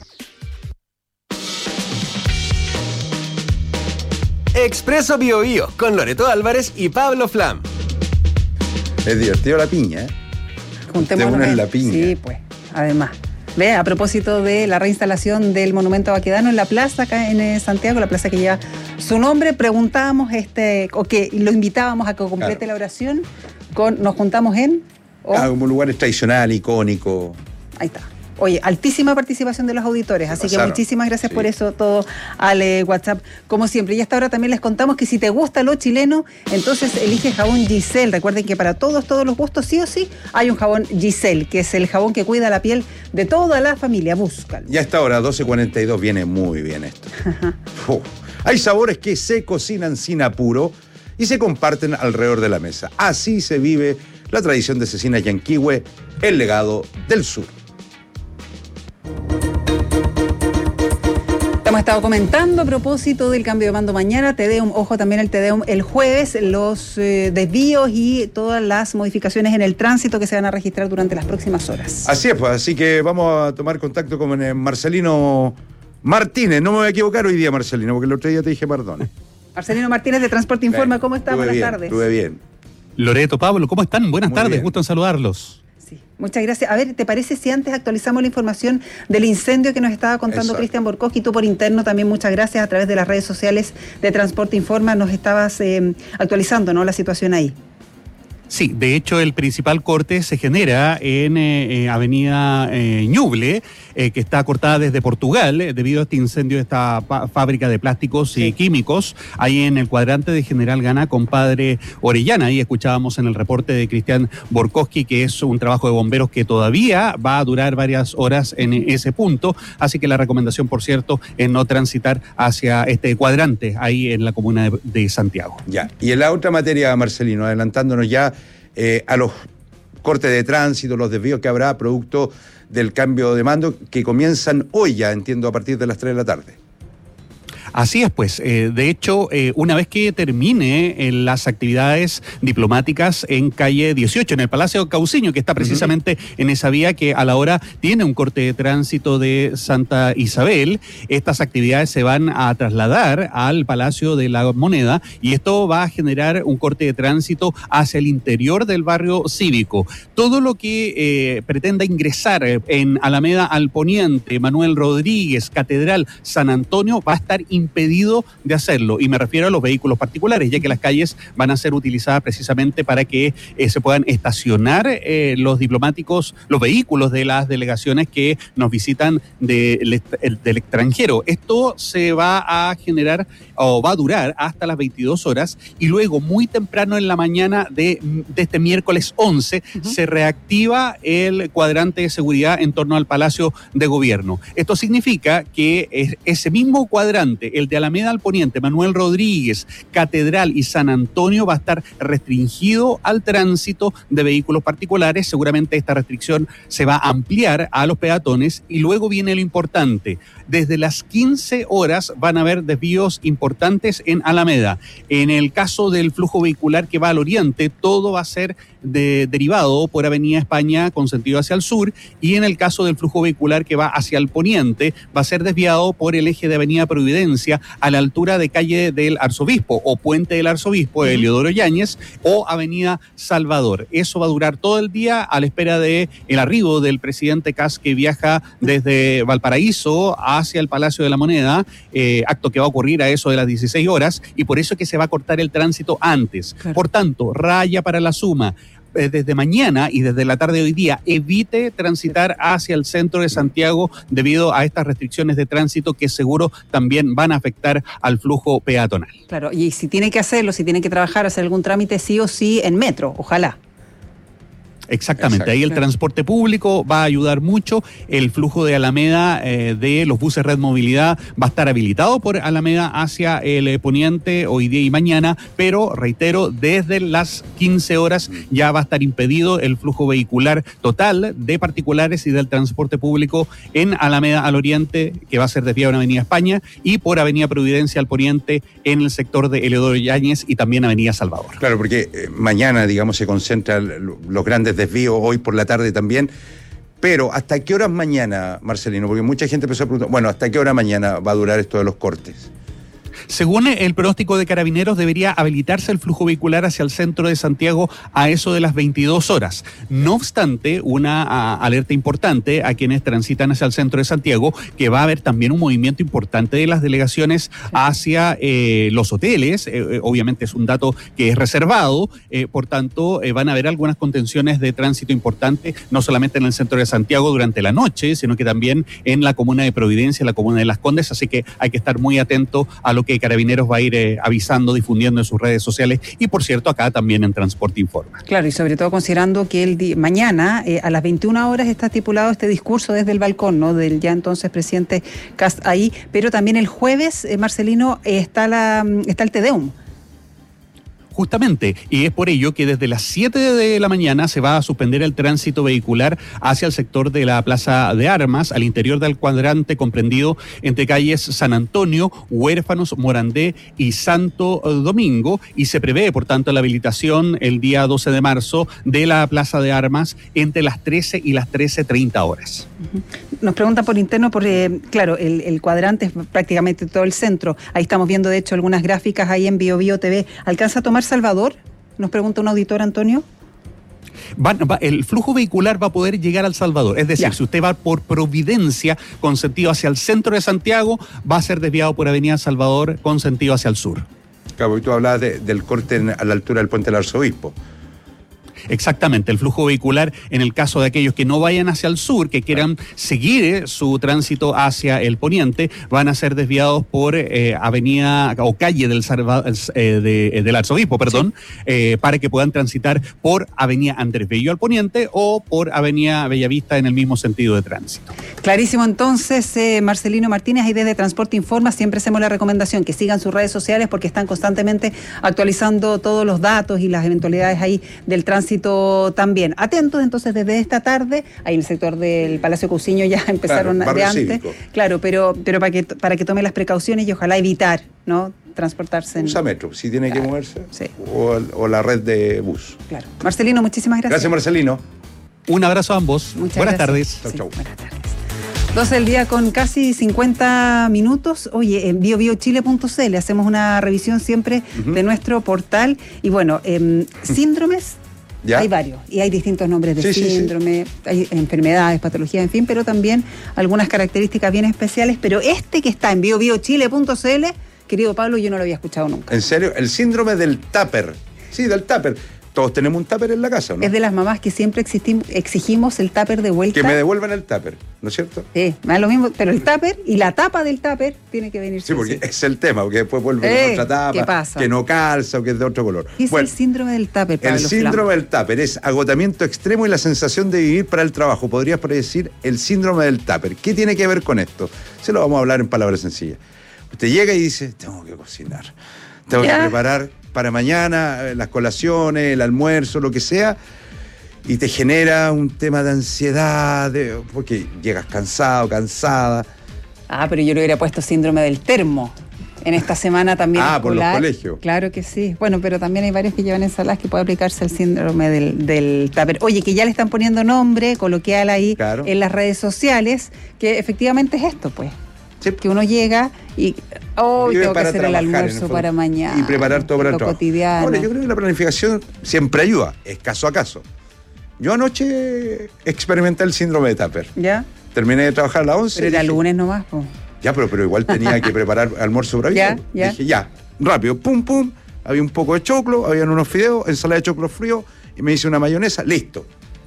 Speaker 23: Expreso BioBio con Loreto Álvarez y Pablo Flam.
Speaker 2: Es divertido La Piña, ¿eh?
Speaker 1: Juntémonos
Speaker 2: en La Piña.
Speaker 1: Sí, pues, además. Ve, a propósito de la reinstalación del monumento a Baquedano en la plaza acá en Santiago, la plaza que lleva su nombre, preguntábamos o que lo invitábamos a que complete la oración con nos juntamos en...
Speaker 2: como lugar tradicional, icónico.
Speaker 1: Ahí está. Oye, altísima participación de los auditores, así que muchísimas gracias por eso todo al WhatsApp, como siempre. Y hasta ahora también les contamos que si te gusta lo chileno, entonces elige jabón Giselle. Recuerden que para todos los gustos, sí o sí, hay un jabón Giselle, que es el jabón que cuida la piel de toda la familia. Búscalo.
Speaker 2: Y hasta ahora, 12:42, viene muy bien esto. Hay sabores que se cocinan sin apuro y se comparten alrededor de la mesa. Así se vive la tradición de Cecinas Yanquihue, el legado del sur.
Speaker 1: Hemos estado comentando a propósito del cambio de mando mañana, Tedeum, ojo también el Tedeum el jueves, los desvíos y todas las modificaciones en el tránsito que se van a registrar durante las próximas horas.
Speaker 2: Así es, pues, así que vamos a tomar contacto con Marcelino Martínez. No me voy a equivocar hoy día, Marcelino, porque el otro día te dije perdón.
Speaker 1: Marcelino Martínez de Transporte Informa, ¿cómo está? Buenas tardes.
Speaker 2: Estuve bien.
Speaker 21: Loreto, Pablo, ¿cómo están? Buenas tardes, gusto en saludarlos.
Speaker 1: Muchas gracias. A ver, ¿te parece si antes actualizamos la información del incendio que nos estaba contando Cristian Borkowski? Tú por interno también, muchas gracias, a través de las redes sociales de Transporte Informa nos estabas actualizando, ¿no?, la situación ahí.
Speaker 21: Sí, de hecho el principal corte se genera en Avenida Ñuble, que está cortada desde Portugal debido a este incendio de esta fábrica de plásticos y químicos, ahí en el cuadrante de General Gana, compadre Orellana. Ahí escuchábamos en el reporte de Cristian Borkowski que es un trabajo de bomberos que todavía va a durar varias horas en ese punto, así que la recomendación, por cierto, es no transitar hacia este cuadrante ahí en la comuna de Santiago.
Speaker 2: Ya, y en la otra materia, Marcelino, adelantándonos ya a los cortes de tránsito, los desvíos que habrá producto del cambio de mando que comienzan hoy ya, entiendo, a partir de las 3 de la tarde.
Speaker 21: Así es, pues. De hecho, una vez que termine las actividades diplomáticas en calle 18, en el Palacio Cauciño, que está precisamente en esa vía que a la hora tiene un corte de tránsito de Santa Isabel, estas actividades se van a trasladar al Palacio de la Moneda y esto va a generar un corte de tránsito hacia el interior del barrio cívico. Todo lo que pretenda ingresar en Alameda al Poniente, Manuel Rodríguez, Catedral, San Antonio, va a estar impedido de hacerlo, y me refiero a los vehículos particulares, ya que las calles van a ser utilizadas precisamente para que se puedan estacionar los diplomáticos, los vehículos de las delegaciones que nos visitan del extranjero. Esto se va a generar o va a durar hasta las 22 horas y luego muy temprano en la mañana de este miércoles 11 se reactiva el cuadrante de seguridad en torno al Palacio de Gobierno. Esto significa que ese mismo cuadrante, el de Alameda al Poniente, Manuel Rodríguez, Catedral y San Antonio, va a estar restringido al tránsito de vehículos particulares. Seguramente esta restricción se va a ampliar a los peatones y luego viene lo importante. Desde las 15 horas van a haber desvíos importantes en Alameda. En el caso del flujo vehicular que va al oriente, todo va a ser derivado por Avenida España con sentido hacia el sur, y en el caso del flujo vehicular que va hacia el poniente, va a ser desviado por el eje de Avenida Providencia a la altura de calle del Arzobispo o Puente del Arzobispo, Eliodoro Yáñez, o Avenida Salvador. Eso va a durar todo el día a la espera de el arribo del presidente Kast, que viaja desde Valparaíso hacia el Palacio de la Moneda, acto que va a ocurrir a eso de las 16 horas, y por eso es que se va a cortar el tránsito antes. Claro. Por tanto, raya para la suma. Desde mañana y desde la tarde de hoy día, evite transitar hacia el centro de Santiago debido a estas restricciones de tránsito que seguro también van a afectar al flujo peatonal.
Speaker 1: Claro, y si tiene que hacerlo, si tiene que trabajar, hacer algún trámite, sí o sí en metro, ojalá.
Speaker 21: Exactamente, ahí el transporte público va a ayudar mucho. El flujo de Alameda de los buses Red Movilidad va a estar habilitado por Alameda hacia el poniente hoy día y mañana, pero reitero, desde las 15 horas ya va a estar impedido el flujo vehicular total de particulares y del transporte público en Alameda al oriente, que va a ser desviado en Avenida España, y por Avenida Providencia al poniente en el sector de Eliodoro Yáñez y también Avenida Salvador.
Speaker 2: Claro, porque mañana, digamos, se concentran los grandes desvío, hoy por la tarde también, pero ¿hasta qué horas mañana, Marcelino? Porque mucha gente empezó a preguntar, bueno, ¿hasta qué hora mañana va a durar esto de los cortes?
Speaker 21: Según el pronóstico de Carabineros, debería habilitarse el flujo vehicular hacia el centro de Santiago a eso de las 22 horas. No obstante, una alerta importante a quienes transitan hacia el centro de Santiago, que va a haber también un movimiento importante de las delegaciones hacia los hoteles. Obviamente es un dato que es reservado, por tanto van a haber algunas contenciones de tránsito importantes, no solamente en el centro de Santiago durante la noche, sino que también en la comuna de Providencia, la comuna de Las Condes, así que hay que estar muy atento a lo que Carabineros va a ir avisando, difundiendo en sus redes sociales, y por cierto acá también en Transporte Informa.
Speaker 1: Claro, y sobre todo considerando que mañana a las 21 horas está estipulado este discurso desde el balcón, ¿no?, del ya entonces presidente Kast ahí, pero también el jueves, Marcelino, está el Te Deum.
Speaker 21: Justamente, y es por ello que desde las 7 de la mañana se va a suspender el tránsito vehicular hacia el sector de la Plaza de Armas, al interior del cuadrante comprendido entre calles San Antonio, Huérfanos, Morandé y Santo Domingo, y se prevé, por tanto, la habilitación el día 12 de marzo de la Plaza de Armas entre las 13 y las 13:30 horas.
Speaker 1: Nos preguntan por interno, claro, el cuadrante es prácticamente todo el centro. Ahí estamos viendo, de hecho, algunas gráficas ahí en BioBio TV. ¿Alcanza a tomar Salvador? Nos pregunta un auditor, Antonio.
Speaker 21: El flujo vehicular va a poder llegar al Salvador. Es decir, si usted va por Providencia con sentido hacia el centro de Santiago, va a ser desviado por Avenida Salvador con sentido hacia el sur.
Speaker 2: Claro, y tú hablabas del corte a la altura del Puente del Arzobispo.
Speaker 21: Exactamente, el flujo vehicular en el caso de aquellos que no vayan hacia el sur, que quieran seguir su tránsito hacia el poniente, van a ser desviados por avenida o calle del Arzobispo, para que puedan transitar por avenida Andrés Bello al poniente o por avenida Bellavista en el mismo sentido de tránsito.
Speaker 1: Clarísimo, entonces, Marcelino Martínez, ahí desde Transporte Informa siempre hacemos la recomendación que sigan sus redes sociales porque están constantemente actualizando todos los datos y las eventualidades ahí del tránsito tránsito también. Atentos entonces desde esta tarde, ahí en el sector del Palacio Cousiño ya empezaron de antes. Cívico. Claro, pero para que tome las precauciones y ojalá evitar, ¿no?, transportarse.
Speaker 2: Usa metro, si tiene que moverse, sí. o la red de bus.
Speaker 1: Claro. Marcelino, muchísimas gracias.
Speaker 2: Gracias, Marcelino.
Speaker 21: Un abrazo a ambos. Buenas tardes.
Speaker 2: Chau, chau.
Speaker 1: Buenas tardes. 12 del día con casi 50 minutos. Oye, en biobiochile.cl hacemos una revisión siempre de nuestro portal. Y bueno, síndromes, ¿ya? Hay varios. Y hay distintos nombres de síndrome, hay enfermedades, patologías, en fin, pero también algunas características bien especiales. Pero este que está en biobiochile.cl, querido Pablo, yo no lo había escuchado nunca.
Speaker 2: ¿En serio? El síndrome del tupper. Sí, del tupper. Todos tenemos un tupper en la casa, ¿no?
Speaker 1: Es de las mamás que siempre exigimos el tupper de vuelta.
Speaker 2: Que me devuelvan el tupper, ¿no es cierto?
Speaker 1: Sí, me da lo mismo, pero el tupper y la tapa del tupper tiene que venir.
Speaker 2: Sí, porque es el tema, porque después vuelve con otra tapa,
Speaker 1: ¿qué pasa?
Speaker 2: Que no calza o que es de otro color.
Speaker 1: ¿Qué es el síndrome del tupper, Pablo?
Speaker 2: El síndrome del tupper es agotamiento extremo y la sensación de vivir para el trabajo. Podrías decir el síndrome del tupper. ¿Qué tiene que ver con esto? Se lo vamos a hablar en palabras sencillas. Usted llega y dice, tengo que cocinar, tengo que preparar para mañana las colaciones, el almuerzo, lo que sea, y te genera un tema de ansiedad, porque llegas cansado, cansada.
Speaker 1: Pero yo le hubiera puesto síndrome del termo en esta semana también.
Speaker 2: Por los colegios.
Speaker 1: Claro que sí. Bueno, pero también hay varios que llevan ensaladas que puede aplicarse el síndrome del tupper. Oye, que ya le están poniendo nombre coloquial ahí en las redes sociales, que efectivamente es esto, pues. Sí. Que uno llega y tengo que hacer el almuerzo para mañana.
Speaker 2: Y preparar todo para el trabajo.
Speaker 1: Cotidiano.
Speaker 2: Ahora, yo creo que la planificación siempre ayuda, es caso a caso. Yo anoche experimenté el síndrome de tupper.
Speaker 1: ¿Ya?
Speaker 2: Terminé de trabajar a las 11.
Speaker 1: Pero era lunes nomás, po.
Speaker 2: Ya, pero igual tenía que preparar almuerzo para
Speaker 1: ya.
Speaker 2: Dije, rápido, pum, pum. Había un poco de choclo, habían unos fideos, ensalada de choclo frío, y me hice una mayonesa, listo.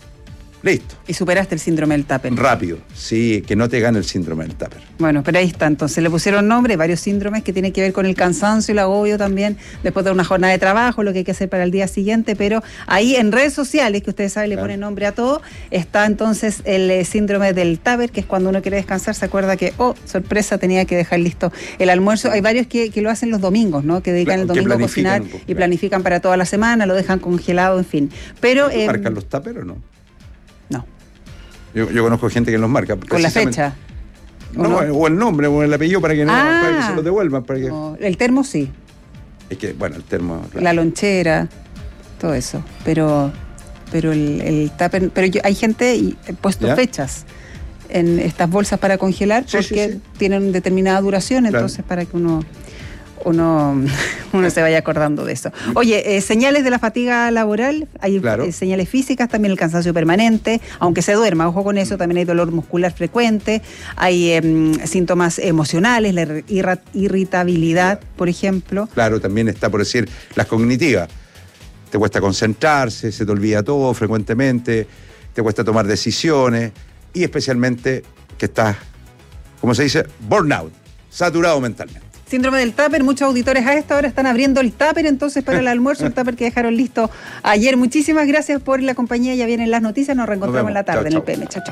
Speaker 1: Y superaste el síndrome del tupper.
Speaker 2: Rápido, sí, que no te gane el síndrome del tupper.
Speaker 1: Bueno, pero ahí está, entonces le pusieron nombre, varios síndromes que tienen que ver con el cansancio y el agobio también, después de una jornada de trabajo, lo que hay que hacer para el día siguiente, pero ahí en redes sociales, que ustedes saben, le ponen nombre a todo, está entonces el síndrome del tupper, que es cuando uno quiere descansar, se acuerda que, sorpresa, tenía que dejar listo el almuerzo. Hay varios que lo hacen los domingos, ¿no? Que dedican el domingo a cocinar y planifican para toda la semana, lo dejan congelado, en fin. Pero
Speaker 2: ¿marcan los tuppers o no?
Speaker 1: No.
Speaker 2: Yo conozco gente que los marca.
Speaker 1: ¿Con la fecha?
Speaker 2: O el nombre, o el apellido para que se los devuelvan. Para que...
Speaker 1: No, el termo sí.
Speaker 2: Es que, bueno, el termo...
Speaker 1: Claro. La lonchera, todo eso. Pero el tupper... Pero hay gente y he puesto fechas en estas bolsas para congelar porque tienen determinada duración, entonces para que uno se vaya acordando de eso. Oye, señales de la fatiga laboral, hay señales físicas, también el cansancio permanente, aunque se duerma, ojo con eso, también hay dolor muscular frecuente, hay síntomas emocionales, la irritabilidad, por ejemplo.
Speaker 2: Claro, también está por decir las cognitivas. Te cuesta concentrarse, se te olvida todo frecuentemente, te cuesta tomar decisiones y especialmente que estás, como se dice, burnout, saturado mentalmente.
Speaker 1: Síndrome del tupper, muchos auditores a esta hora están abriendo el tupper entonces para el almuerzo, el tupper que dejaron listo ayer. Muchísimas gracias por la compañía, ya vienen las noticias, nos reencontramos en la tarde en el PM. Chao.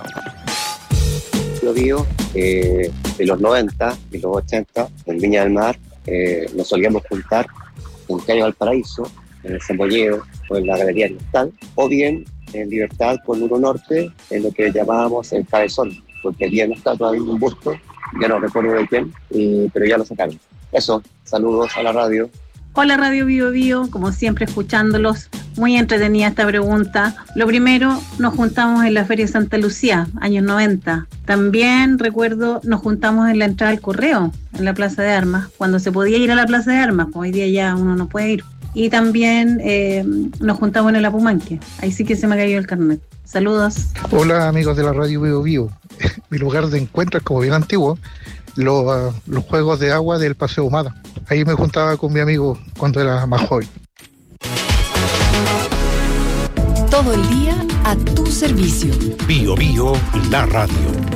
Speaker 3: Yo de los 90 y los 80 en Viña del Mar nos solíamos juntar en Calle Valparaíso, en el Cebolleo o en la Galería Cristal, o bien en Libertad con Uno Norte, en lo que llamábamos el Cabezón, porque había no está todavía un busto, ya no recuerdo de quién, pero ya lo sacaron. Eso, saludos a la radio.
Speaker 8: Hola Radio Bio Bio, como siempre escuchándolos, muy entretenida esta pregunta. Lo primero, nos juntamos en la Feria de Santa Lucía, años 90. También recuerdo, nos juntamos en la entrada al Correo, en la Plaza de Armas, cuando se podía ir a la Plaza de Armas, como hoy día ya uno no puede ir. Y también nos juntamos en el Apumanque, ahí sí que se me cayó el carnet. Saludos.
Speaker 22: Hola amigos de la Radio Bio Bio. Mi lugar de encuentro es como bien antiguo, los juegos de agua del Paseo Humada. Ahí me juntaba con mi amigo cuando era más joven.
Speaker 9: Todo el día a tu servicio.
Speaker 14: Bio Bio, la radio.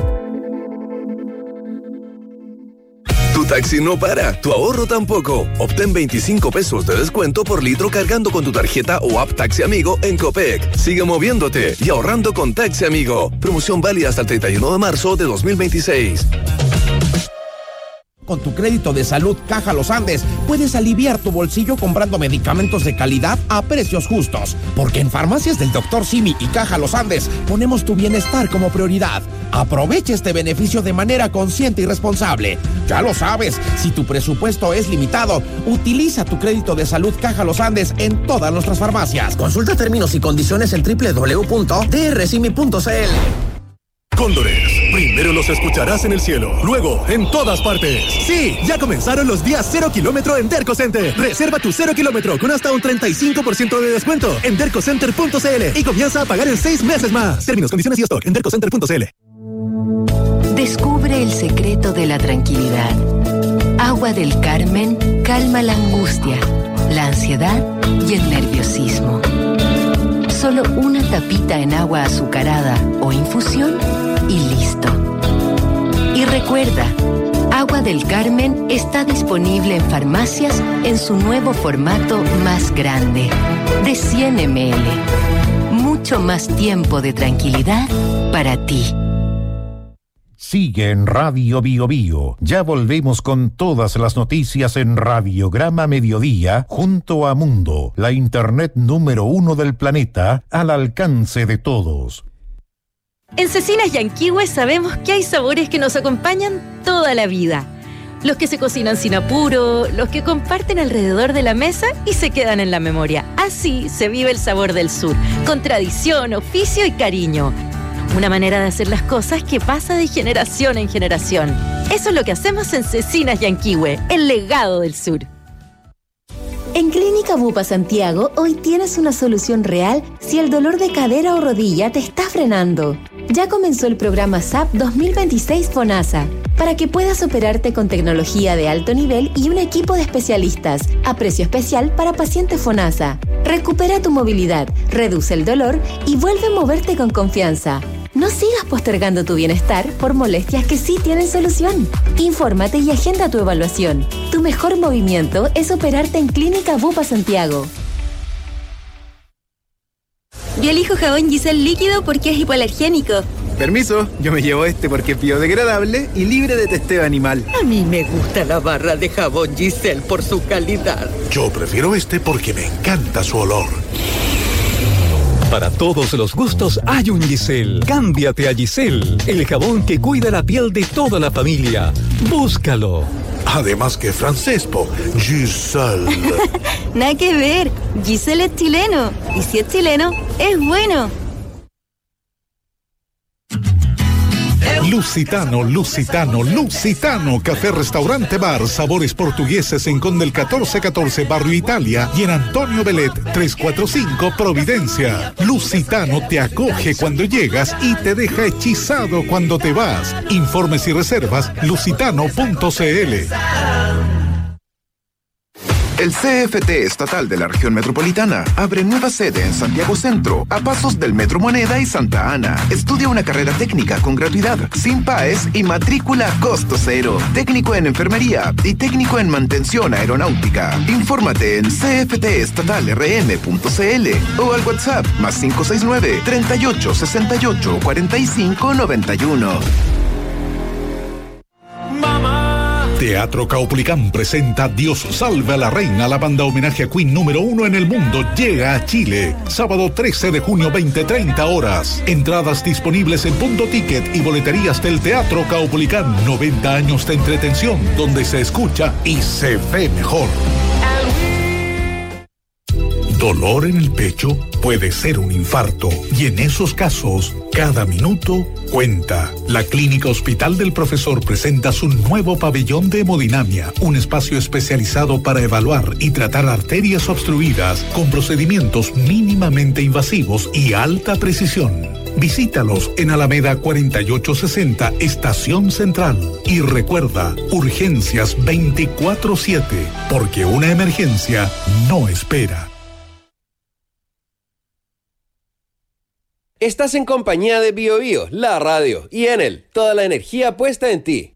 Speaker 24: Tu taxi no para, tu ahorro tampoco. Obtén 25 pesos de descuento por litro cargando con tu tarjeta o app Taxi Amigo en Copec. Sigue moviéndote y ahorrando con Taxi Amigo. Promoción válida hasta el 31 de marzo de 2026.
Speaker 5: Con tu crédito de salud Caja Los Andes puedes aliviar tu bolsillo comprando medicamentos de calidad a precios justos. Porque en Farmacias del Dr. Simi y Caja Los Andes ponemos tu bienestar como prioridad. Aprovecha este beneficio de manera consciente y responsable. Ya lo sabes, si tu presupuesto es limitado, utiliza tu crédito de salud Caja Los Andes en todas nuestras farmacias. Consulta términos y condiciones en www.drsimi.cl.
Speaker 6: Cóndores, primero los escucharás en el cielo, luego en todas partes. Sí, ya comenzaron los días 0 kilómetro en Derco Center. Reserva tu 0 kilómetro con hasta un 35% de descuento en dercocenter.cl y comienza a pagar en 6 meses más. Términos, condiciones y stock en dercocenter.cl.
Speaker 10: Descubre el secreto de la tranquilidad. Agua del Carmen calma la angustia, la ansiedad y el nerviosismo. Solo una tapita en agua azucarada o infusión y listo. Y recuerda, Agua del Carmen está disponible en farmacias en su nuevo formato más grande, de 100 ml. Mucho más tiempo de tranquilidad para ti.
Speaker 11: Sigue en Radio Bio Bio. Ya volvemos con todas las noticias en Radiograma Mediodía junto a Mundo, la internet número 1 del planeta, al alcance de todos.
Speaker 25: En Cecinas Yanquihue sabemos que hay sabores que nos acompañan toda la vida. Los que se cocinan sin apuro, los que comparten alrededor de la mesa y se quedan en la memoria. Así se vive el sabor del sur, con tradición, oficio y cariño. Una manera de hacer las cosas que pasa de generación en generación. Eso es lo que hacemos en Cecinas Yanquihue, el legado del sur.
Speaker 26: En Clínica Bupa Santiago, hoy tienes una solución real si el dolor de cadera o rodilla te está frenando. Ya comenzó el programa SAP 2026 FONASA, para que puedas operarte con tecnología de alto nivel y un equipo de especialistas, a precio especial para pacientes FONASA. Recupera tu movilidad, reduce el dolor y vuelve a moverte con confianza. No sigas postergando tu bienestar por molestias que sí tienen solución. Infórmate y agenda tu evaluación. Tu mejor movimiento es operarte en Clínica Bupa Santiago. Yo elijo jabón Giselle líquido porque es hipoalergénico.
Speaker 27: Permiso, yo me llevo este porque es biodegradable y libre de testeo animal.
Speaker 28: A mí me gusta la barra de jabón Giselle por su calidad.
Speaker 14: Yo prefiero este porque me encanta su olor.
Speaker 15: Para todos los gustos hay un Giselle. Cámbiate a Giselle, el jabón que cuida la piel de toda la familia. Búscalo.
Speaker 14: Además que francés, Giselle.
Speaker 26: Nada que ver, Giselle es chileno. Y si es chileno, es bueno.
Speaker 14: Lusitano, Lusitano, Lusitano, café, restaurante, bar, sabores portugueses en Conde el 1414, Barrio Italia, y en Antonio Belet 345, Providencia. Lusitano te acoge cuando llegas y te deja hechizado cuando te vas. Informes y reservas, lusitano.cl.
Speaker 29: El CFT Estatal de la Región Metropolitana abre nueva sede en Santiago Centro, a pasos del Metro Moneda y Santa Ana. Estudia una carrera técnica con gratuidad, sin PAES y matrícula a costo cero. Técnico en enfermería y técnico en mantención aeronáutica. Infórmate en cftestatalrm.cl o al WhatsApp +569 38 68 45 91.
Speaker 14: Teatro Caupolicán presenta Dios salve a la reina. La banda homenaje a Queen número 1 en el mundo llega a Chile. Sábado 13 de junio, 20:30 horas. Entradas disponibles en Punto Ticket y boleterías del Teatro Caupolicán. 90 años de entretención donde se escucha y se ve mejor. Dolor en el pecho puede ser un infarto y en esos casos, cada minuto cuenta. La Clínica Hospital del Profesor presenta su nuevo pabellón de hemodinamia, un espacio especializado para evaluar y tratar arterias obstruidas con procedimientos mínimamente invasivos y alta precisión. Visítalos en Alameda 4860, Estación Central. Y recuerda, urgencias 24/7, porque una emergencia no espera.
Speaker 23: Estás en compañía de Bio Bio, la radio, y Enel, toda la energía puesta en ti.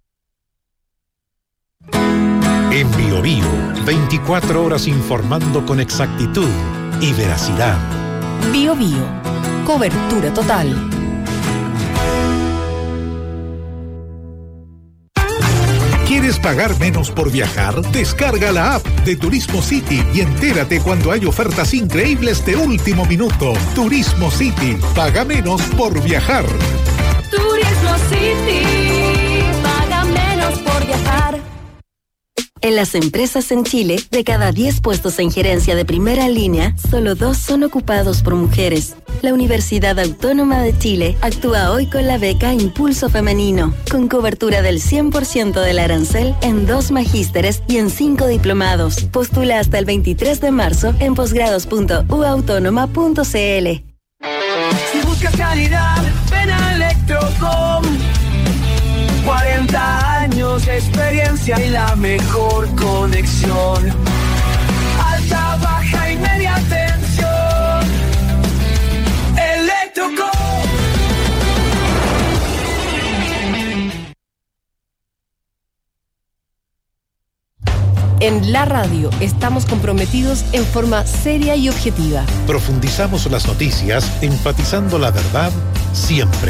Speaker 11: En Bio Bio, 24 horas informando con exactitud y veracidad.
Speaker 12: Bio Bio, cobertura total.
Speaker 14: ¿Quieres pagar menos por viajar? Descarga la app de Turismo City y entérate cuando hay ofertas increíbles de último minuto. Turismo City. Paga menos por viajar.
Speaker 4: Turismo City. Paga menos por viajar.
Speaker 26: En las empresas en Chile, de cada 10 puestos en gerencia de primera línea, solo 2 son ocupados por mujeres. La Universidad Autónoma de Chile actúa hoy con la beca Impulso Femenino, con cobertura del 100% del arancel en 2 magísteres y en 5 diplomados. Postula hasta el 23 de marzo en posgrados.uautónoma.cl.
Speaker 7: Si buscas calidad, ven a Electrocom. 40 años de experiencia y la mejor conexión. Alta, baja y media tensión. Electrocom.
Speaker 13: En la radio estamos comprometidos en forma seria y objetiva.
Speaker 11: Profundizamos las noticias, enfatizando la verdad siempre.